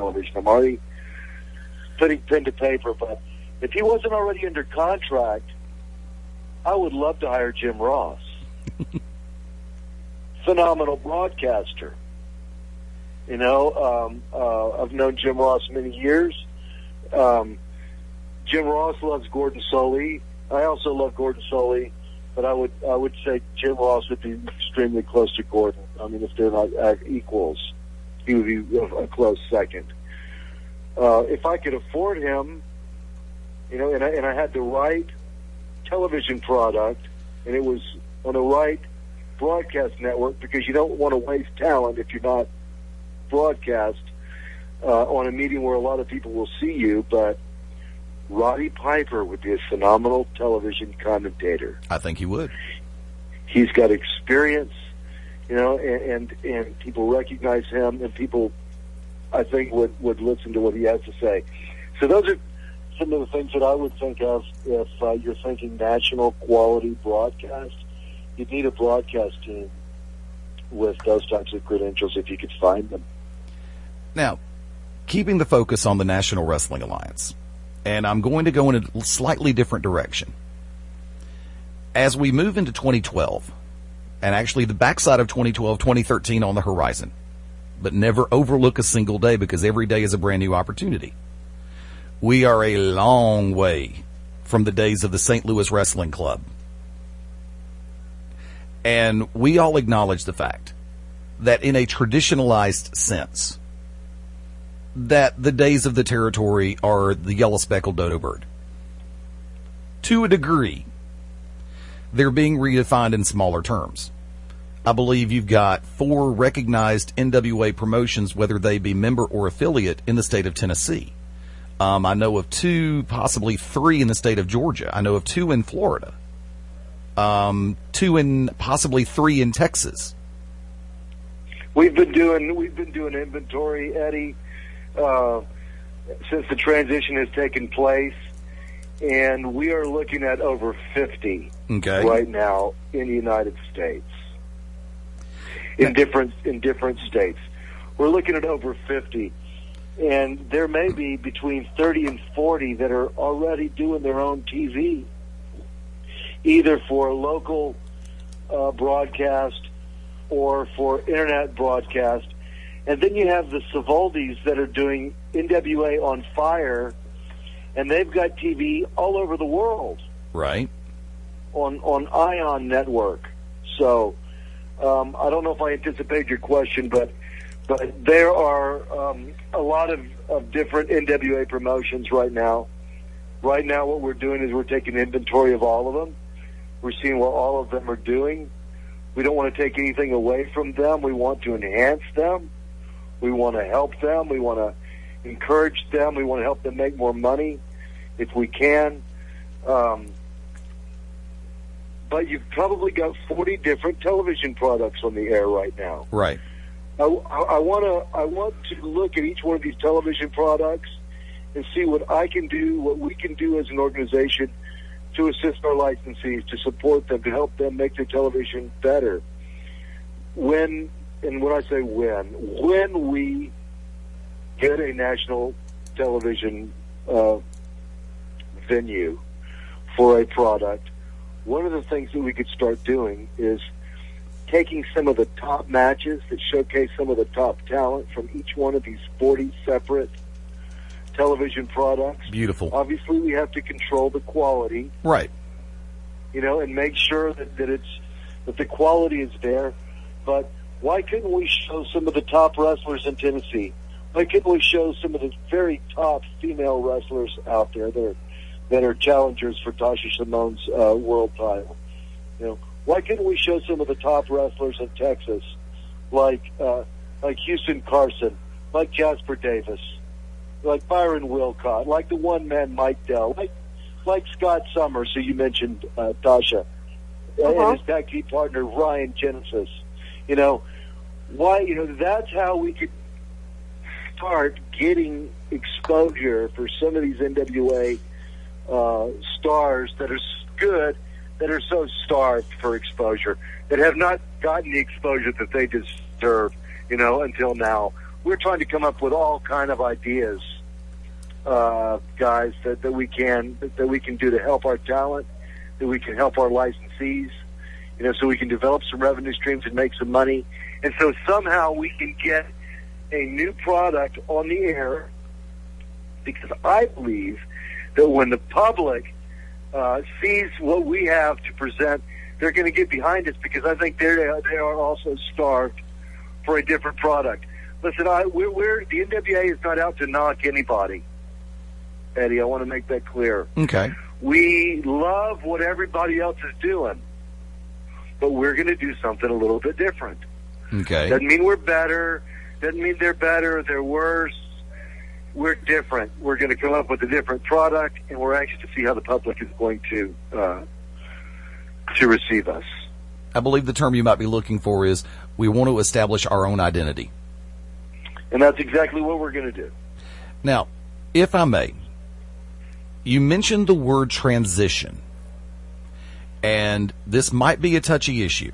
putting pen to paper. But if he wasn't already under contract, I would love to hire Jim Ross. Phenomenal broadcaster. I've known Jim Ross many years. Jim Ross loves Gordon Solie. I also love Gordon Solie, but I would say Jim Ross would be extremely close to Gordon. I mean, if they're not equals, he would be a close second. If I could afford him, and I had the right television product, and it was on the right broadcast network, because you don't want to waste talent if you're not broadcast on a medium where a lot of people will see you. But Roddy Piper would be a phenomenal television commentator. I think he would. He's got experience, and people recognize him, and people, I think, would listen to what he has to say. So those are some of the things that I would think of if you're thinking national quality broadcast. You'd need a broadcast team with those types of credentials if you could find them. Now, keeping the focus on the National Wrestling Alliance, and I'm going to go in a slightly different direction. As we move into 2012, and actually the backside of 2012, 2013 on the horizon, but never overlook a single day, because every day is a brand new opportunity. We are a long way from the days of the St. Louis Wrestling Club. And we all acknowledge the fact that in a traditionalized sense, that the days of the territory are the yellow-speckled dodo bird. To a degree, they're being redefined in smaller terms. I believe you've got 4 recognized NWA promotions, whether they be member or affiliate, in the state of Tennessee. I know of 2, possibly 3 in the state of Georgia. I know of 2 in Florida. 2 in, possibly 3 in Texas. We've been doing inventory, Eddie, since the transition has taken place, and we are looking at over 50 right now in the United States. In different states, we're looking at over 50, and there may be between 30 and 40 that are already doing their own TV, either for local broadcast or for internet broadcast. And then you have the Savaldis that are doing NWA on Fire, and they've got TV all over the world. Right. On Ion Network. So I don't know if I anticipated your question, but there are a lot of different NWA promotions right now. Right now what we're doing is we're taking inventory of all of them. We're seeing what all of them are doing. We don't want to take anything away from them. We want to enhance them. We want to help them. We want to encourage them. We want to help them make more money if we can. But you've probably got 40 different television products on the air right now. Right. I want to look at each one of these television products and see what I can do, what we can do as an organization to assist our licensees, to support them, to help them make their television better. When we get a national television venue for a product, one of the things that we could start doing is taking some of the top matches that showcase some of the top talent from each one of these 40 separate television products. Beautiful. Obviously, we have to control the quality, right? And make sure that the quality is there. But why couldn't we show some of the top wrestlers in Tennessee? Why couldn't we show some of the very top female wrestlers out there that are challengers for Tasha Simone's world title? Why couldn't we show some of the top wrestlers in Texas, like Houston Carson, like Jasper Davis, like Byron Wilcott, like the one-man Mike Dell, like Scott Summers, who you mentioned, Tasha, and his tag team partner Ryan Genesis. That's how we could start getting exposure for some of these NWA stars that are good, that are so starved for exposure, that have not gotten the exposure that they deserve, until now. We're trying to come up with all kind of ideas, guys, that we can do to help our talent, that we can help our licensees, so we can develop some revenue streams and make some money. And so somehow we can get a new product on the air, because I believe that when the public sees what we have to present, they're going to get behind us, because I think they are also starved for a different product. Listen, the NWA is not out to knock anybody, Eddie. I want to make that clear. Okay. We love what everybody else is doing, but we're going to do something a little bit different. Okay. Doesn't mean we're better. Doesn't mean they're better or they're worse. We're different. We're going to come up with a different product, and we're anxious to see how the public is going to receive us. I believe the term you might be looking for is we want to establish our own identity. And that's exactly what we're going to do. Now, if I may, you mentioned the word transition, and this might be a touchy issue.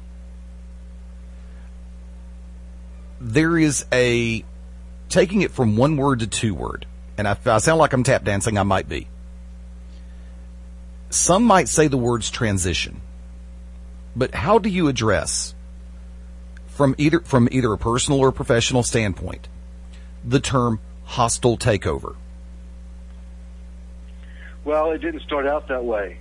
There is taking it from one word to two word, and I sound like I'm tap dancing, I might be. Some might say the word's transition, but how do you address, from either a personal or professional standpoint, the term hostile takeover? Well, it didn't start out that way.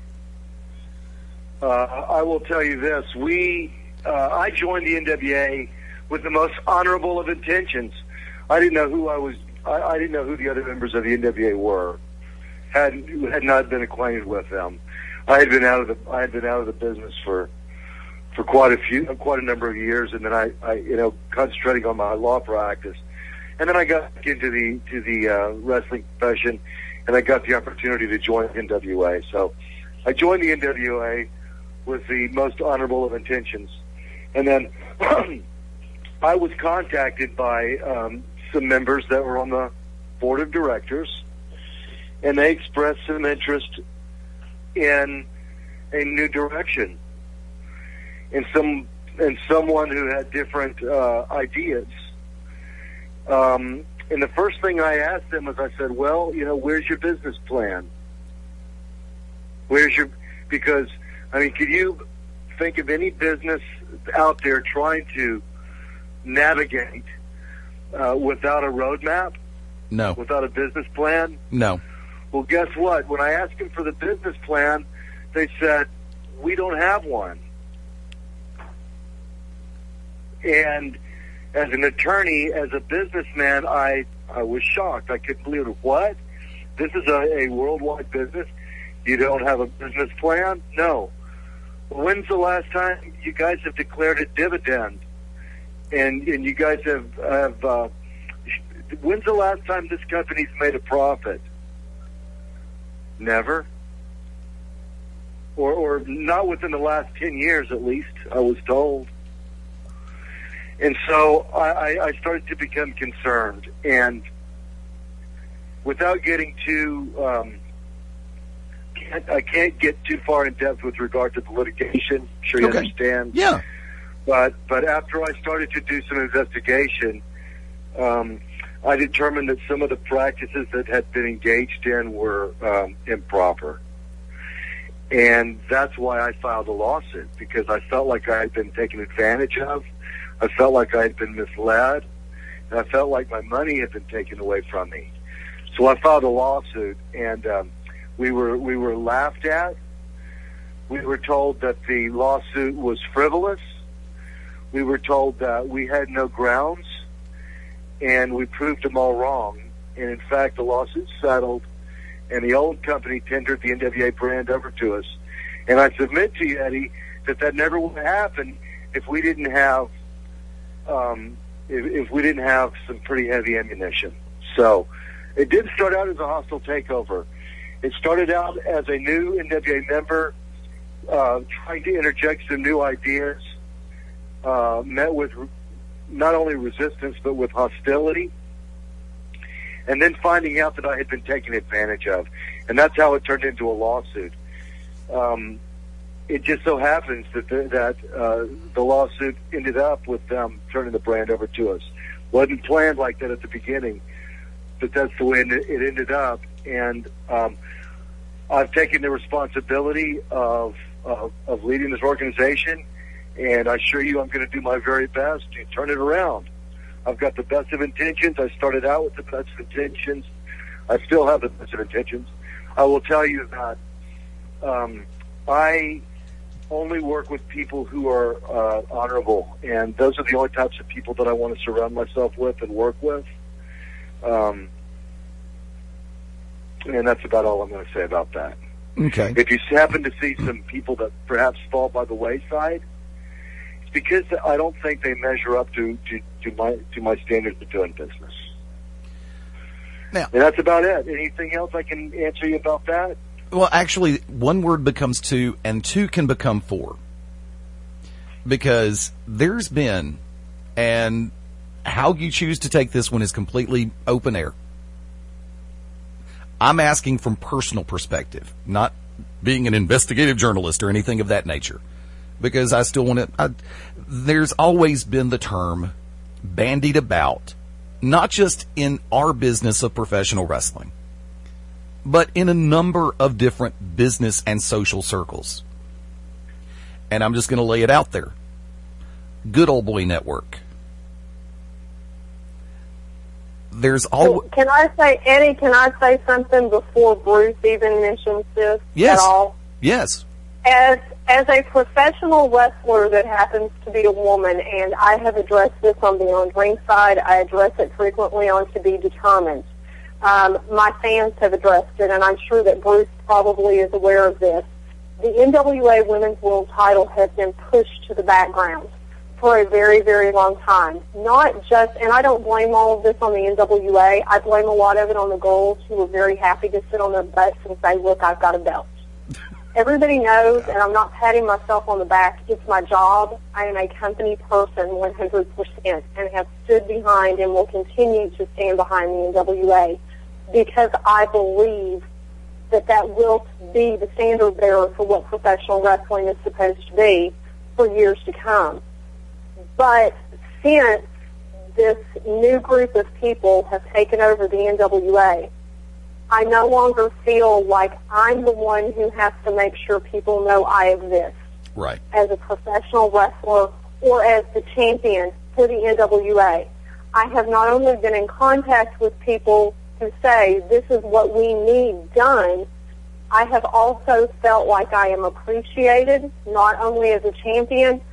I will tell you this: I joined the NWA with the most honorable of intentions. I didn't know who I was. I didn't know who the other members of the NWA were. Had not been acquainted with them. I had been out of the business for quite a number of years, and then I concentrating on my law practice, and then I got into the wrestling profession, and I got the opportunity to join NWA. So I joined the NWA with the most honorable of intentions, and then I was contacted by some members that were on the board of directors, and they expressed some interest in a new direction, and someone who had different ideas. And the first thing I asked them was, I said, well, where's your business plan? Because, could you think of any business out there trying to navigate without a roadmap? No. Without a business plan? No. Well, guess what? When I asked them for the business plan, they said, we don't have one. And as an attorney, as a businessman, I was shocked. I couldn't believe it. What? This is a worldwide business? You don't have a business plan? No. When's the last time you guys have declared a dividend? And you guys have when's the last time this company's made a profit? Never. Or not within the last 10 years, at least, I was told. And so I started to become concerned. And without getting too, I can't get too far in depth with regard to the litigation. I'm sure you understand. Yeah. But after I started to do some investigation, I determined that some of the practices that had been engaged in were improper. And that's why I filed a lawsuit, because I felt like I had been taken advantage of. I felt like I had been misled. And I felt like my money had been taken away from me. So I filed a lawsuit, and we were laughed at. We were told that the lawsuit was frivolous. We were told that we had no grounds, and we proved them all wrong. And in fact, the lawsuit settled, and the old company tendered the NWA brand over to us. And I submit to you, Eddie, that never would have happened if we didn't have if we didn't have some pretty heavy ammunition. So it did start out as a hostile takeover. It started out as a new NWA member trying to interject some new ideas, met with not only resistance but with hostility, and then finding out that I had been taken advantage of. And that's how it turned into a lawsuit. It just so happens that the lawsuit ended up with them turning the brand over to us. Wasn't planned like that at the beginning, but that's the way it ended up. And I've taken the responsibility of leading this organization, and I assure you I'm going to do my very best to turn it around. I've got the best of intentions. I started out with the best of intentions. I still have the best of intentions. I will tell you that I only work with people who are honorable, and those are the only types of people that I want to surround myself with and work with. And that's about all I'm going to say about that. Okay. If you happen to see some people that perhaps fall by the wayside, it's because I don't think they measure up to my standards of doing business. Now, and that's about it. Anything else I can answer you about that? Well, actually, one word becomes two, and two can become four. Because there's been, and how you choose to take this one is completely open air. I'm asking from personal perspective, not being an investigative journalist or anything of that nature. Because I still want to, there's always been the term bandied about, not just in our business of professional wrestling, but in a number of different business and social circles. And I'm just going to lay it out there. Good Old Boy Network. There's all. Can I say, Eddie, can I say something before Bruce even mentions this Yes. at all? Yes. As a professional wrestler that happens to be a woman, and I have addressed this on Beyond Ringside, I address it frequently on To Be Determined. My fans have addressed it, and I'm sure that Bruce probably is aware of this. The NWA Women's World Title has been pushed to the background for a very, very long time. Not just, and I don't blame all of this on the NWA, I blame a lot of it on the girls who were very happy to sit on their butts and say, look, I've got a belt. Everybody knows, and I'm not patting myself on the back, it's my job. I am a company person 100% and have stood behind and will continue to stand behind the NWA because I believe that will be the standard bearer for what professional wrestling is supposed to be for years to come. But since this new group of people have taken over the NWA, I no longer feel like I'm the one who has to make sure people know I exist. Right. As a professional wrestler or as the champion for the NWA. I have not only been in contact with people who say this is what we need done, I have also felt like I am appreciated, not only as a champion,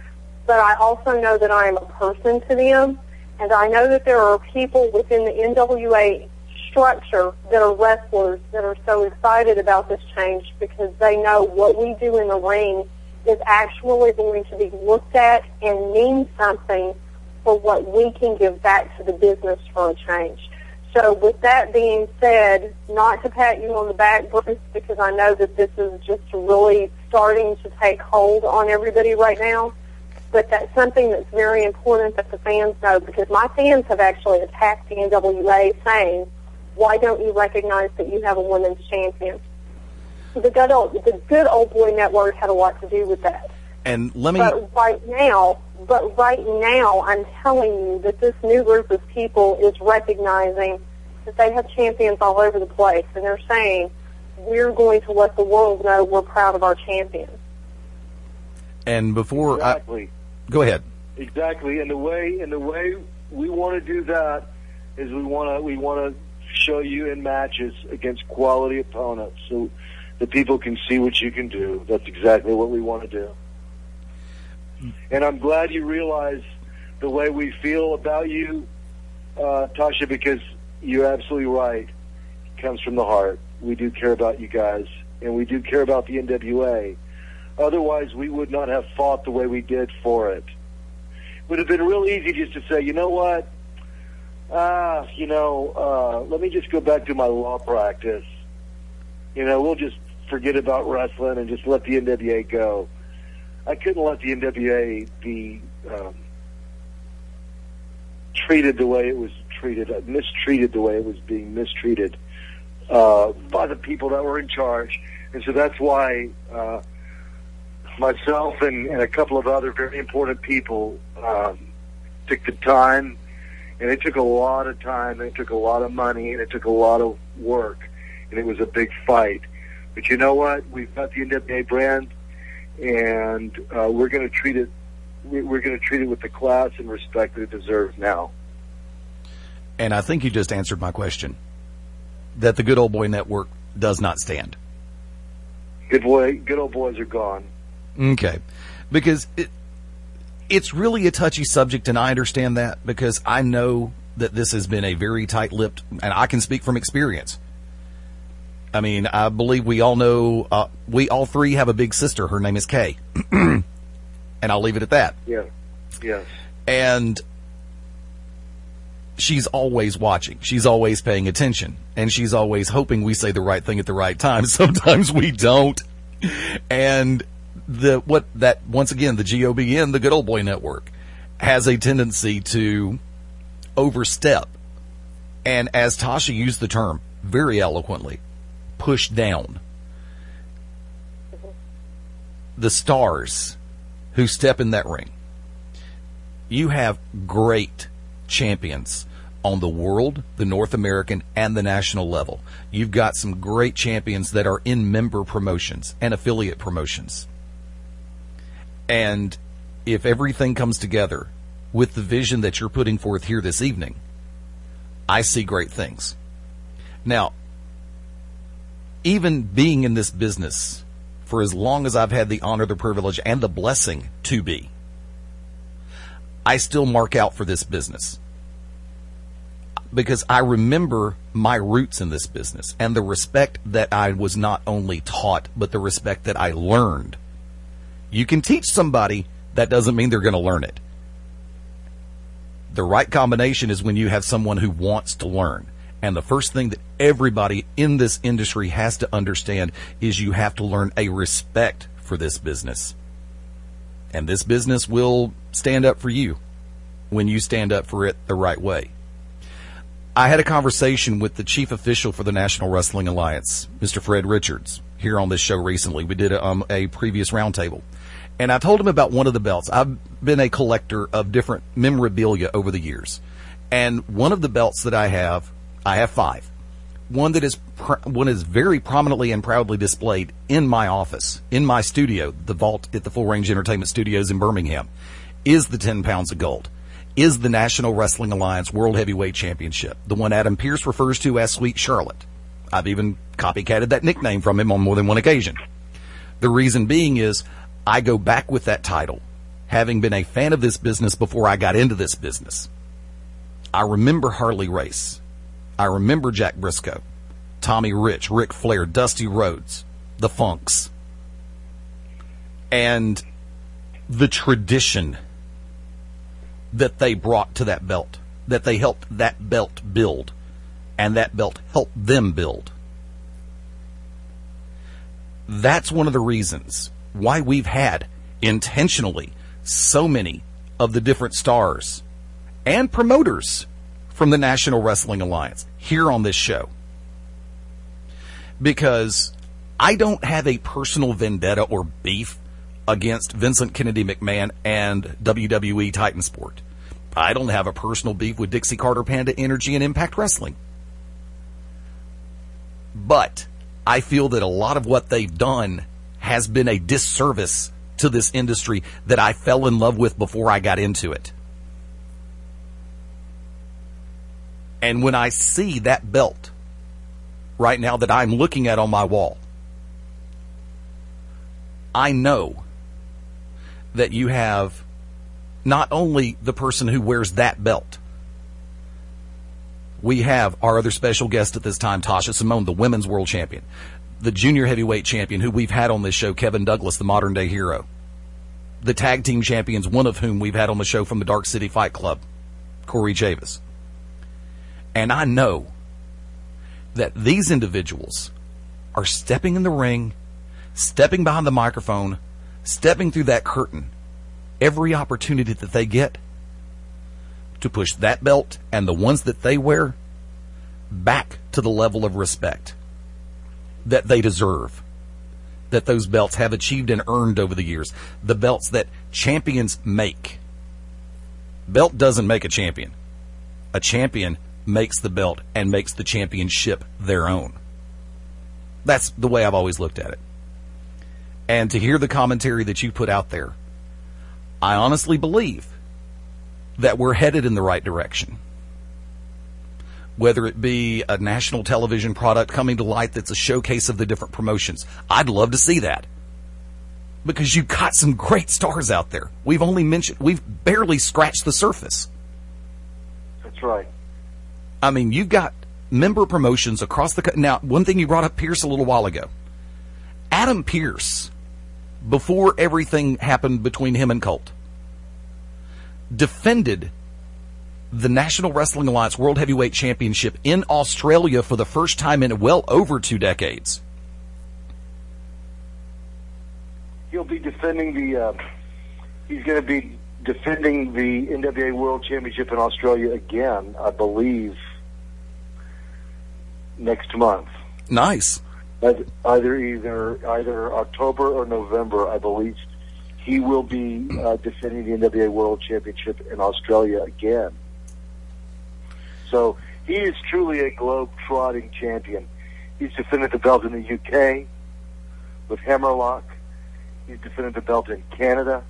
but I also know that I am a person to them, and I know that there are people within the NWA structure that are wrestlers that are so excited about this change because they know what we do in the ring is actually going to be looked at and mean something for what we can give back to the business for a change. So with that being said, not to pat you on the back, Bruce, because I know that this is just really starting to take hold on everybody right now, but that's something that's very important that the fans know, because my fans have actually attacked the NWA saying, why don't you recognize that you have a women's champion? The good old boy network had a lot to do with that. And let me... But right now, I'm telling you that this new group of people is recognizing that they have champions all over the place, and they're saying, we're going to let the world know we're proud of our champions. And before Exactly. Go ahead. Exactly. And the way we want to do that is we want to show you in matches against quality opponents so the people can see what you can do. That's exactly what we want to do. And I'm glad you realize the way we feel about you, Tasha, because you're absolutely right. It comes from the heart. We do care about you guys, and we do care about the NWA. Otherwise, we would not have fought the way we did for it. It would have been real easy just to say, you know what, let me just go back to my law practice. We'll just forget about wrestling and just let the NWA go. I couldn't let the NWA be treated the way it was treated, mistreated the way it was being mistreated by the people that were in charge. And so that's why myself and a couple of other very important people took the time, and it took a lot of time, and it took a lot of money, and it took a lot of work, and it was a big fight. But you know what? We've got the NWA brand, and we're going to treat it. We're going to treat it with the class and respect that it deserves now. And I think you just answered my question. That the Good Old Boy Network does not stand. Good old boys are gone. Okay, because it's really a touchy subject, and I understand that because I know that this has been a very tight-lipped, and I can speak from experience. I mean, I believe we all know, we all three have a big sister. Her name is Kay. And I'll leave it at that. Yeah. Yes. And she's always watching. She's always paying attention. And she's always hoping we say the right thing at the right time. Sometimes we don't. And once again, the GOBN, the Good Old Boy Network, has a tendency to overstep. And as Tasha used the term very eloquently, push down the stars who step in that ring. You have great champions on the world, the North American, and the national level. You've got some great champions that are in member promotions and affiliate promotions. And if everything comes together with the vision that you're putting forth here this evening, I see great things. Now, even being in this business for as long as I've had the honor, the privilege, and the blessing to be, I still mark out for this business because I remember my roots in this business and the respect that I was not only taught, but the respect that I learned. You can teach somebody, that doesn't mean they're going to learn it. The right combination is when you have someone who wants to learn. And the first thing that everybody in this industry has to understand is you have to learn a respect for this business. And this business will stand up for you when you stand up for it the right way. I had a conversation with the chief official for the National Wrestling Alliance, Mr. Fred Richards, here on this show recently. We did a previous roundtable. And I told him about one of the belts. I've been a collector of different memorabilia over the years. And one of the belts that I have 5. One that is very prominently and proudly displayed in my office, in my studio, the vault at the Full Range Entertainment Studios in Birmingham, is the 10 pounds of gold, is the National Wrestling Alliance World Heavyweight Championship, the one Adam Pearce refers to as Sweet Charlotte. I've even copycatted that nickname from him on more than one occasion. The reason being is I go back with that title having been a fan of this business before I got into this business. I remember Harley Race. I remember Jack Briscoe, Tommy Rich, Ric Flair, Dusty Rhodes, the Funks, and the tradition that they brought to that belt, that they helped that belt build, and that belt helped them build. That's one of the reasons why we've had intentionally so many of the different stars and promoters from the National Wrestling Alliance here on this show. Because I don't have a personal vendetta or beef against Vincent Kennedy McMahon and WWE Titan Sport. I don't have a personal beef with Dixie Carter, Panda Energy, and Impact Wrestling. But I feel that a lot of what they've done has been a disservice to this industry that I fell in love with before I got into it. And when I see that belt right now that I'm looking at on my wall, I know that you have not only the person who wears that belt. We have our other special guest at this time, Tasha Simone, the women's world champion, the junior heavyweight champion who we've had on this show, Kevin Douglas, the modern day hero, the tag team champions, one of whom we've had on the show from the Dark City Fight Club, Corey Chavis. And I know that these individuals are stepping in the ring, stepping behind the microphone, stepping through that curtain every opportunity that they get to push that belt and the ones that they wear back to the level of respect that they deserve, that those belts have achieved and earned over the years, the belts that champions make. Belt doesn't make a champion. A champion makes the belt and makes the championship their own. That's the way I've always looked at it. And to hear the commentary that you put out there, I honestly believe that we're headed in the right direction. Whether it be a national television product coming to light that's a showcase of the different promotions, I'd love to see that. Because you've got some great stars out there. We've barely scratched the surface. That's right. I mean, you've got member promotions across the country. Now, one thing you brought up Pierce a little while ago. Adam Pierce, before everything happened between him and Colt, defended the National Wrestling Alliance World Heavyweight Championship in Australia for the first time in well over 2 decades. He'll be defending he's going to be defending the NWA World Championship in Australia again, I believe, next month. Nice. Either October or November, I believe. He will be defending the NWA World Championship in Australia again. So he is truly a globe-trotting champion. He's defended the belt in the UK with Hammerlock. He's defended the belt in Canada,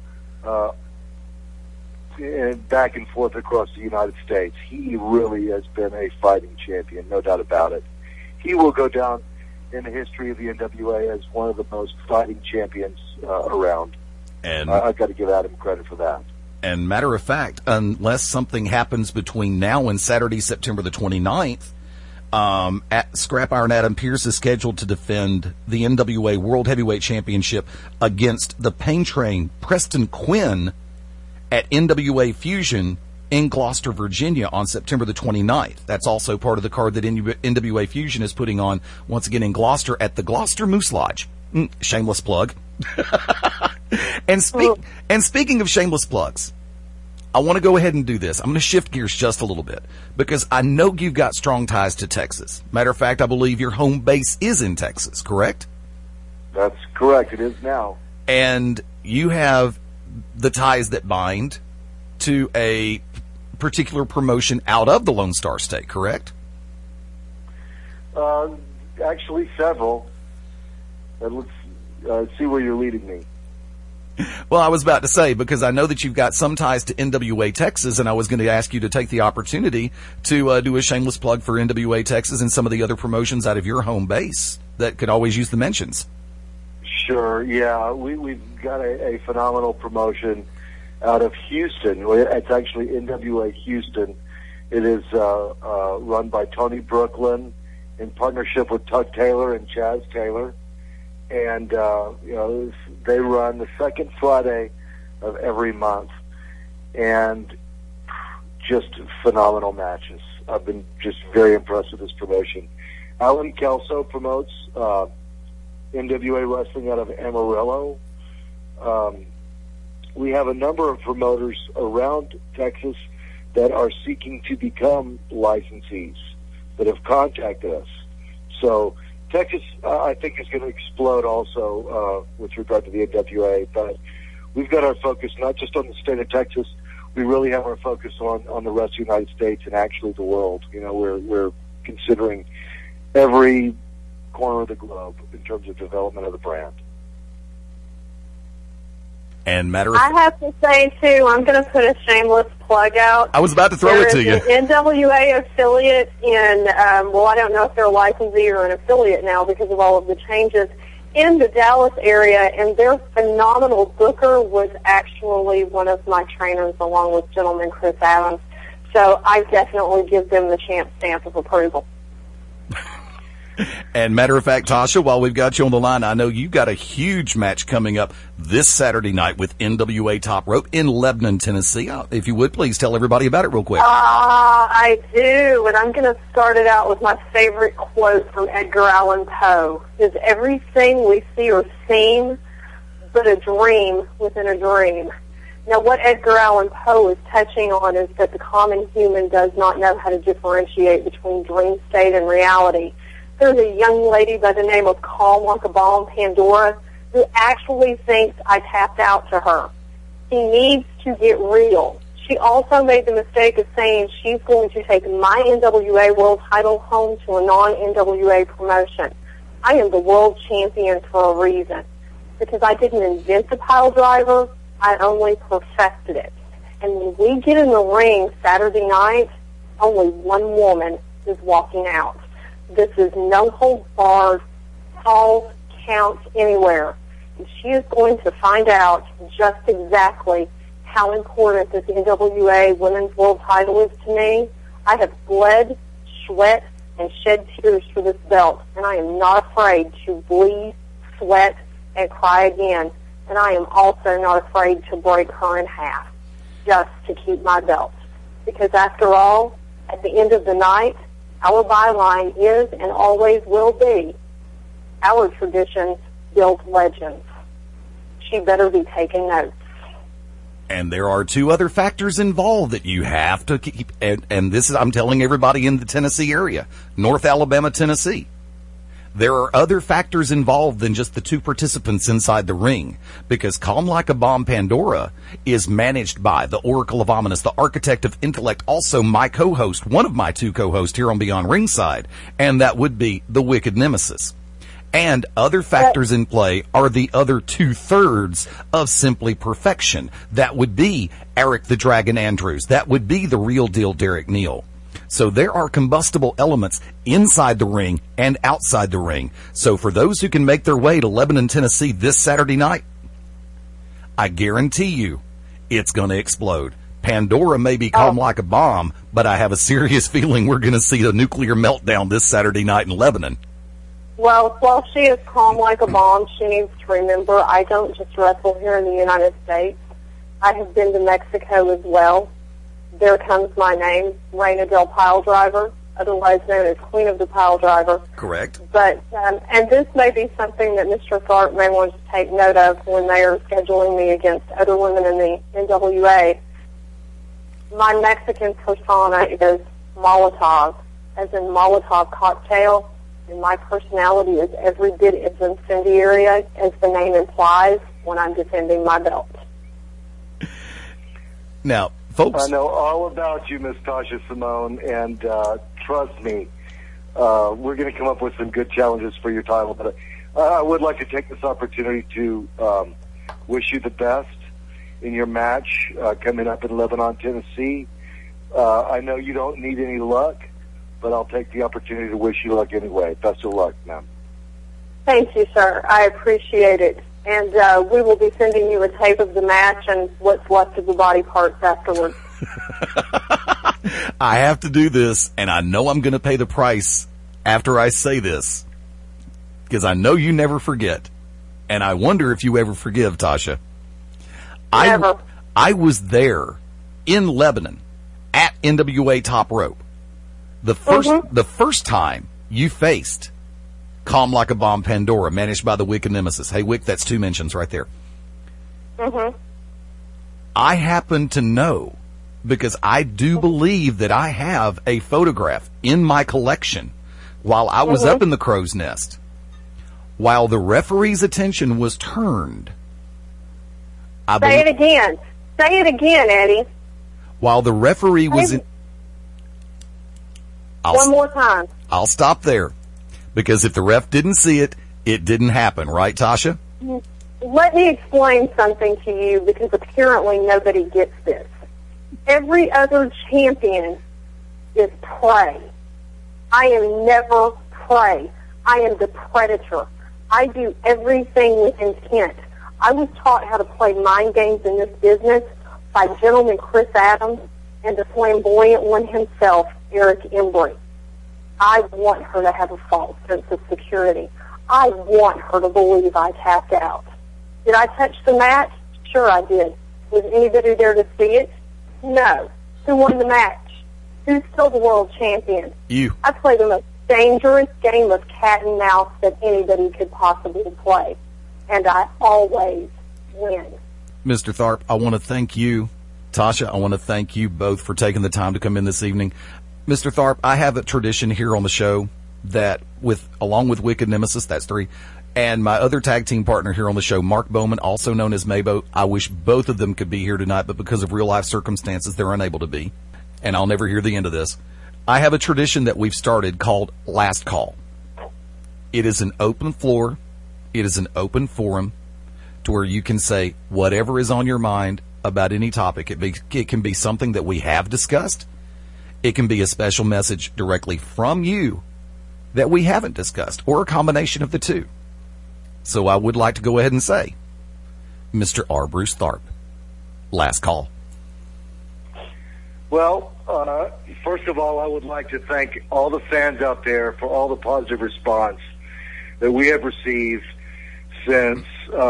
and back and forth across the United States. He really has been a fighting champion, no doubt about it. He will go down in the history of the NWA as one of the most fighting champions around. And I've got to give Adam credit for that. And matter of fact, unless something happens between now and Saturday, September the 29th, Scrap Iron Adam Pierce is scheduled to defend the NWA World Heavyweight Championship against the Pain Train Preston Quinn at NWA Fusion in Gloucester, Virginia on September the 29th. That's also part of the card that NWA Fusion is putting on once again in Gloucester at the Gloucester Moose Lodge. Shameless plug. And speaking of shameless plugs, I want to go ahead and do this. I'm going to shift gears just a little bit because I know you've got strong ties to Texas. Matter of fact, I believe your home base is in Texas, correct? That's correct. It is now. And you have the ties that bind to a particular promotion out of the Lone Star State, correct? Actually, several. Let's see where you're leading me. Well, I was about to say, because I know that you've got some ties to NWA Texas, and I was going to ask you to take the opportunity to do a shameless plug for NWA Texas and some of the other promotions out of your home base that could always use the mentions. Sure, yeah. We've got a phenomenal promotion out of Houston. It's actually NWA Houston. It is run by Tony Brooklyn in partnership with Tug Taylor and Chaz Taylor. And, they run the second Friday of every month. And just phenomenal matches. I've been just very impressed with this promotion. Alan Kelso promotes NWA Wrestling out of Amarillo. We have a number of promoters around Texas that are seeking to become licensees that have contacted us. So Texas, I think, is going to explode also with regard to the NWA. But we've got our focus not just on the state of Texas. We really have our focus on the rest of the United States and actually the world. We're considering every corner of the globe in terms of development of the brand. And matter of I have to say, too, I'm going to put a shameless plug out. I was about to throw it to you. There's an NWA affiliate in, I don't know if they're a licensee or an affiliate now because of all of the changes, in the Dallas area, and their phenomenal booker was actually one of my trainers along with gentleman Chris Adams. So I definitely give them the champ stamp of approval. And matter of fact, Tasha, while we've got you on the line, I know you've got a huge match coming up this Saturday night with NWA Top Rope in Lebanon, Tennessee. If you would, please tell everybody about it real quick. I do, and I'm going to start it out with my favorite quote from Edgar Allan Poe. Is everything we see or seem but a dream within a dream? Now, what Edgar Allan Poe is touching on is that the common human does not know how to differentiate between dream state and reality. There's a young lady by the name of Calm Like a Bomb, Pandora, who actually thinks I tapped out to her. She needs to get real. She also made the mistake of saying she's going to take my NWA world title home to a non-NWA promotion. I am the world champion for a reason. Because I didn't invent the pile driver, I only perfected it. And when we get in the ring Saturday night, only one woman is walking out. This is no holds barred, calls, counts anywhere. And she is going to find out just exactly how important this NWA Women's World title is to me. I have bled, sweat, and shed tears for this belt, and I am not afraid to bleed, sweat, and cry again. And I am also not afraid to break her in half just to keep my belt. Because after all, at the end of the night, our byline is and always will be, our traditions build legends. She better be taking notes. And there are two other factors involved that you have to keep, and this is, I'm telling everybody in the Tennessee area, North Alabama, Tennessee. There are other factors involved than just the two participants inside the ring, because Calm Like a Bomb Pandora is managed by the Oracle of Ominous, the Architect of Intellect, also my co-host, one of my two co-hosts here on Beyond Ringside, and that would be the Wicked Nemesis. And other factors in play are the other 2/3 of Simply Perfection. That would be Eric the Dragon Andrews. That would be the real deal Derek Neal. So there are combustible elements inside the ring and outside the ring. So for those who can make their way to Lebanon, Tennessee this Saturday night, I guarantee you it's going to explode. Pandora may be calm like a bomb, but I have a serious feeling we're going to see a nuclear meltdown this Saturday night in Lebanon. Well, while she is calm like a bomb, she needs to remember I don't just wrestle here in the United States. I have been to Mexico as well. There comes my name, Reina del Pile Driver, otherwise known as Queen of the Pile Driver. Correct. But, and this may be something that Mr. Tharp may want to take note of when they are scheduling me against other women in the NWA. My Mexican persona is Molotov, as in Molotov cocktail, and my personality is every bit as incendiary as the name implies when I'm defending my belt. Now, folks, I know all about you, Miss Tasha Simone, and trust me, we're going to come up with some good challenges for your title. But I would like to take this opportunity to wish you the best in your match coming up in Lebanon, Tennessee. I know you don't need any luck, but I'll take the opportunity to wish you luck anyway. Best of luck, ma'am. Thank you, sir. I appreciate it. And we will be sending you a tape of the match and what's left of the body parts afterwards. I have to do this, and I know I'm going to pay the price after I say this, because I know you never forget. And I wonder if you ever forgive, Tasha. Never. I was there in Lebanon at NWA Top Rope. The first time you faced Calm Like a Bomb Pandora, managed by the Wicked Nemesis. Hey, Wick, that's 2 mentions right there. Mm-hmm. I happen to know, because I do believe that I have a photograph in my collection while I was up in the crow's nest, while the referee's attention was turned. Say it again. Say it again, Eddie. While the referee was in... One more time. I'll stop there, because if the ref didn't see it, it didn't happen. Right, Tasha? Let me explain something to you, because apparently nobody gets this. Every other champion is prey. I am never prey. I am the predator. I do everything with intent. I was taught how to play mind games in this business by gentleman Chris Adams and the flamboyant one himself, Eric Embry. I want her to have a false sense of security. I want her to believe I tapped out. Did I touch the mat? Sure I did. Was anybody there to see it? No. Who won the match? Who's still the world champion? You. I play the most dangerous game of cat and mouse that anybody could possibly play. And I always win. Mr. Tharp, I want to thank you. Tasha, I want to thank you both for taking the time to come in this evening. Mr. Tharp, I have a tradition here on the show that along with Wicked Nemesis, that's 3, and my other tag team partner here on the show, Mark Bowman, also known as Maybo. I wish both of them could be here tonight, but because of real life circumstances, they're unable to be. And I'll never hear the end of this. I have a tradition that we've started called Last Call. It is an open floor. It is an open forum to where you can say whatever is on your mind about any topic. It can be something that we have discussed. It can be a special message directly from you that we haven't discussed, or a combination of the two. So I would like to go ahead and say, Mr. R. Bruce Tharp, last call. Well, first of all, I would like to thank all the fans out there for all the positive response that we have received since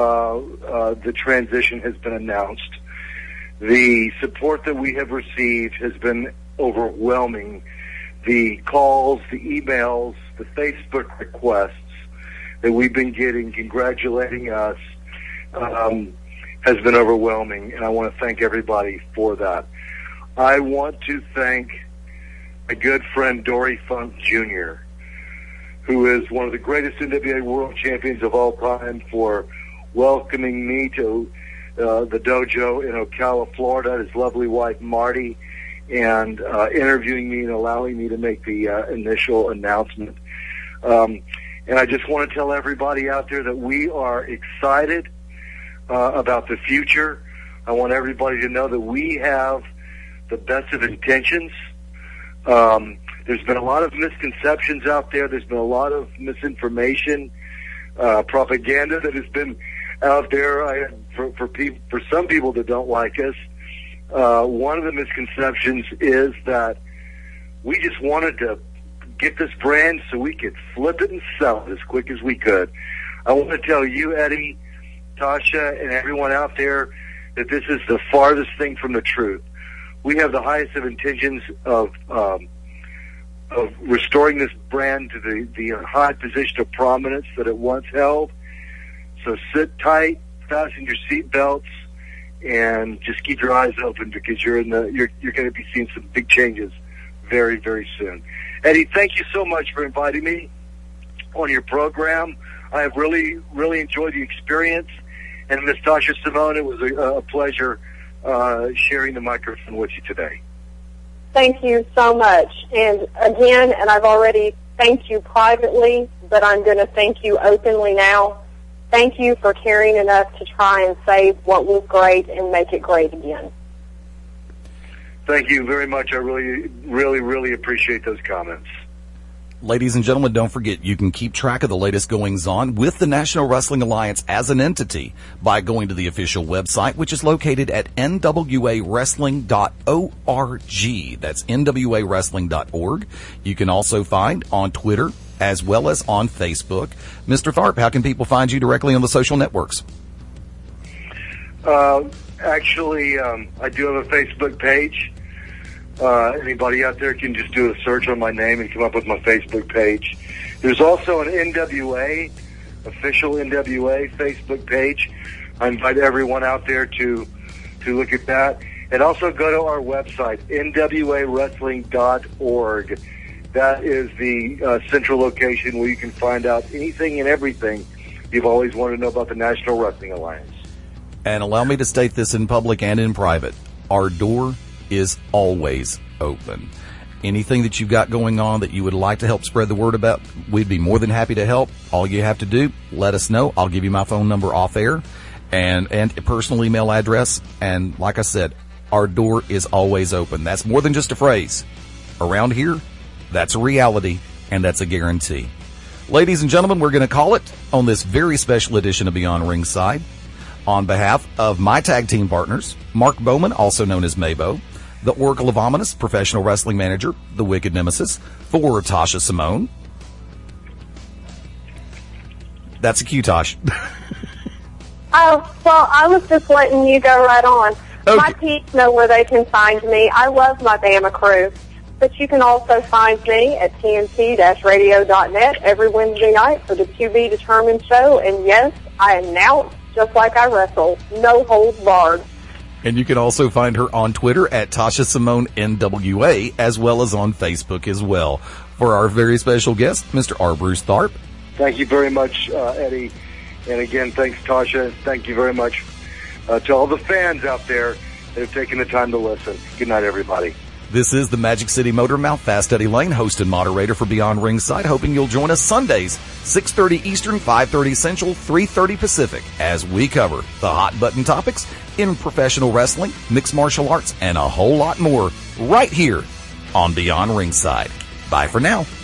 the transition has been announced. The support that we have received has been overwhelming. The calls, the emails, the Facebook requests that we've been getting congratulating us has been overwhelming, and I want to thank everybody for that. I want to thank my good friend Dory Funk Jr., who is one of the greatest NWA World Champions of all time, for welcoming me to the dojo in Ocala, Florida, his lovely wife Marty, and interviewing me and allowing me to make the initial announcement. And I just want to tell everybody out there that we are excited about the future. I want everybody to know that we have the best of intentions. There's been a lot of misconceptions out there. There's been a lot of misinformation, propaganda that has been out there for some people that don't like us. One of the misconceptions is that we just wanted to get this brand so we could flip it and sell it as quick as we could. I want to tell you, Eddie, Tasha, and everyone out there that this is the farthest thing from the truth. We have the highest of intentions of restoring this brand to the high position of prominence that it once held. So sit tight, fasten your seat belts, and just keep your eyes open, because you're going to be seeing some big changes very, very soon. Eddie, thank you so much for inviting me on your program. I have really, really enjoyed the experience. And Miss Tasha Simone, it was a pleasure sharing the microphone with you today. Thank you so much. And again, and I've already thanked you privately, but I'm going to thank you openly now. Thank you for caring enough to try and save what was great and make it great again. Thank you very much. I really, really, really appreciate those comments. Ladies and gentlemen, don't forget, you can keep track of the latest goings-on with the National Wrestling Alliance as an entity by going to the official website, which is located at nwawrestling.org. That's nwawrestling.org. You can also find on Twitter as well as on Facebook. Mr. Tharp, how can people find you directly on the social networks? Actually, I do have a Facebook page. Anybody out there can just do a search on my name and come up with my Facebook page. There's also an NWA, official NWA Facebook page. I invite everyone out there to look at that. And also go to our website, nwawrestling.org. That is the central location where you can find out anything and everything you've always wanted to know about the National Wrestling Alliance. And allow me to state this in public and in private. Our door is always open. Anything that you've got going on that you would like to help spread the word about, we'd be more than happy to help. All you have to do, let us know. I'll give you my phone number off air and a personal email address. And like I said, our door is always open. That's more than just a phrase. Around here, that's a reality, and that's a guarantee. Ladies and gentlemen, we're going to call it on this very special edition of Beyond Ringside. On behalf of my tag team partners, Mark Bowman, also known as Maybo, the Oracle of Ominous, professional wrestling manager, the Wicked Nemesis, for Tasha Simone. That's a cue, Tosh. Oh, well, I was just letting you go right on. Okay. My peeps know where they can find me. I love my Bama crew. But you can also find me at tnt-radio.net every Wednesday night for the To Be Determined show. And yes, I announce just like I wrestle. No holds barred. And you can also find her on Twitter at Tasha Simone NWA, as well as on Facebook as well. For our very special guest, Mr. R. Bruce Tharp. Thank you very much, Eddie. And again, thanks, Tasha. Thank you very much to all the fans out there that have taken the time to listen. Good night, everybody. This is the Magic City Motor Mouth, Fast Eddie Lane, host and moderator for Beyond Ringside, hoping you'll join us Sundays, 6:30 Eastern, 5:30 Central, 3:30 Pacific, as we cover the hot button topics in professional wrestling, mixed martial arts, and a whole lot more right here on Beyond Ringside. Bye for now.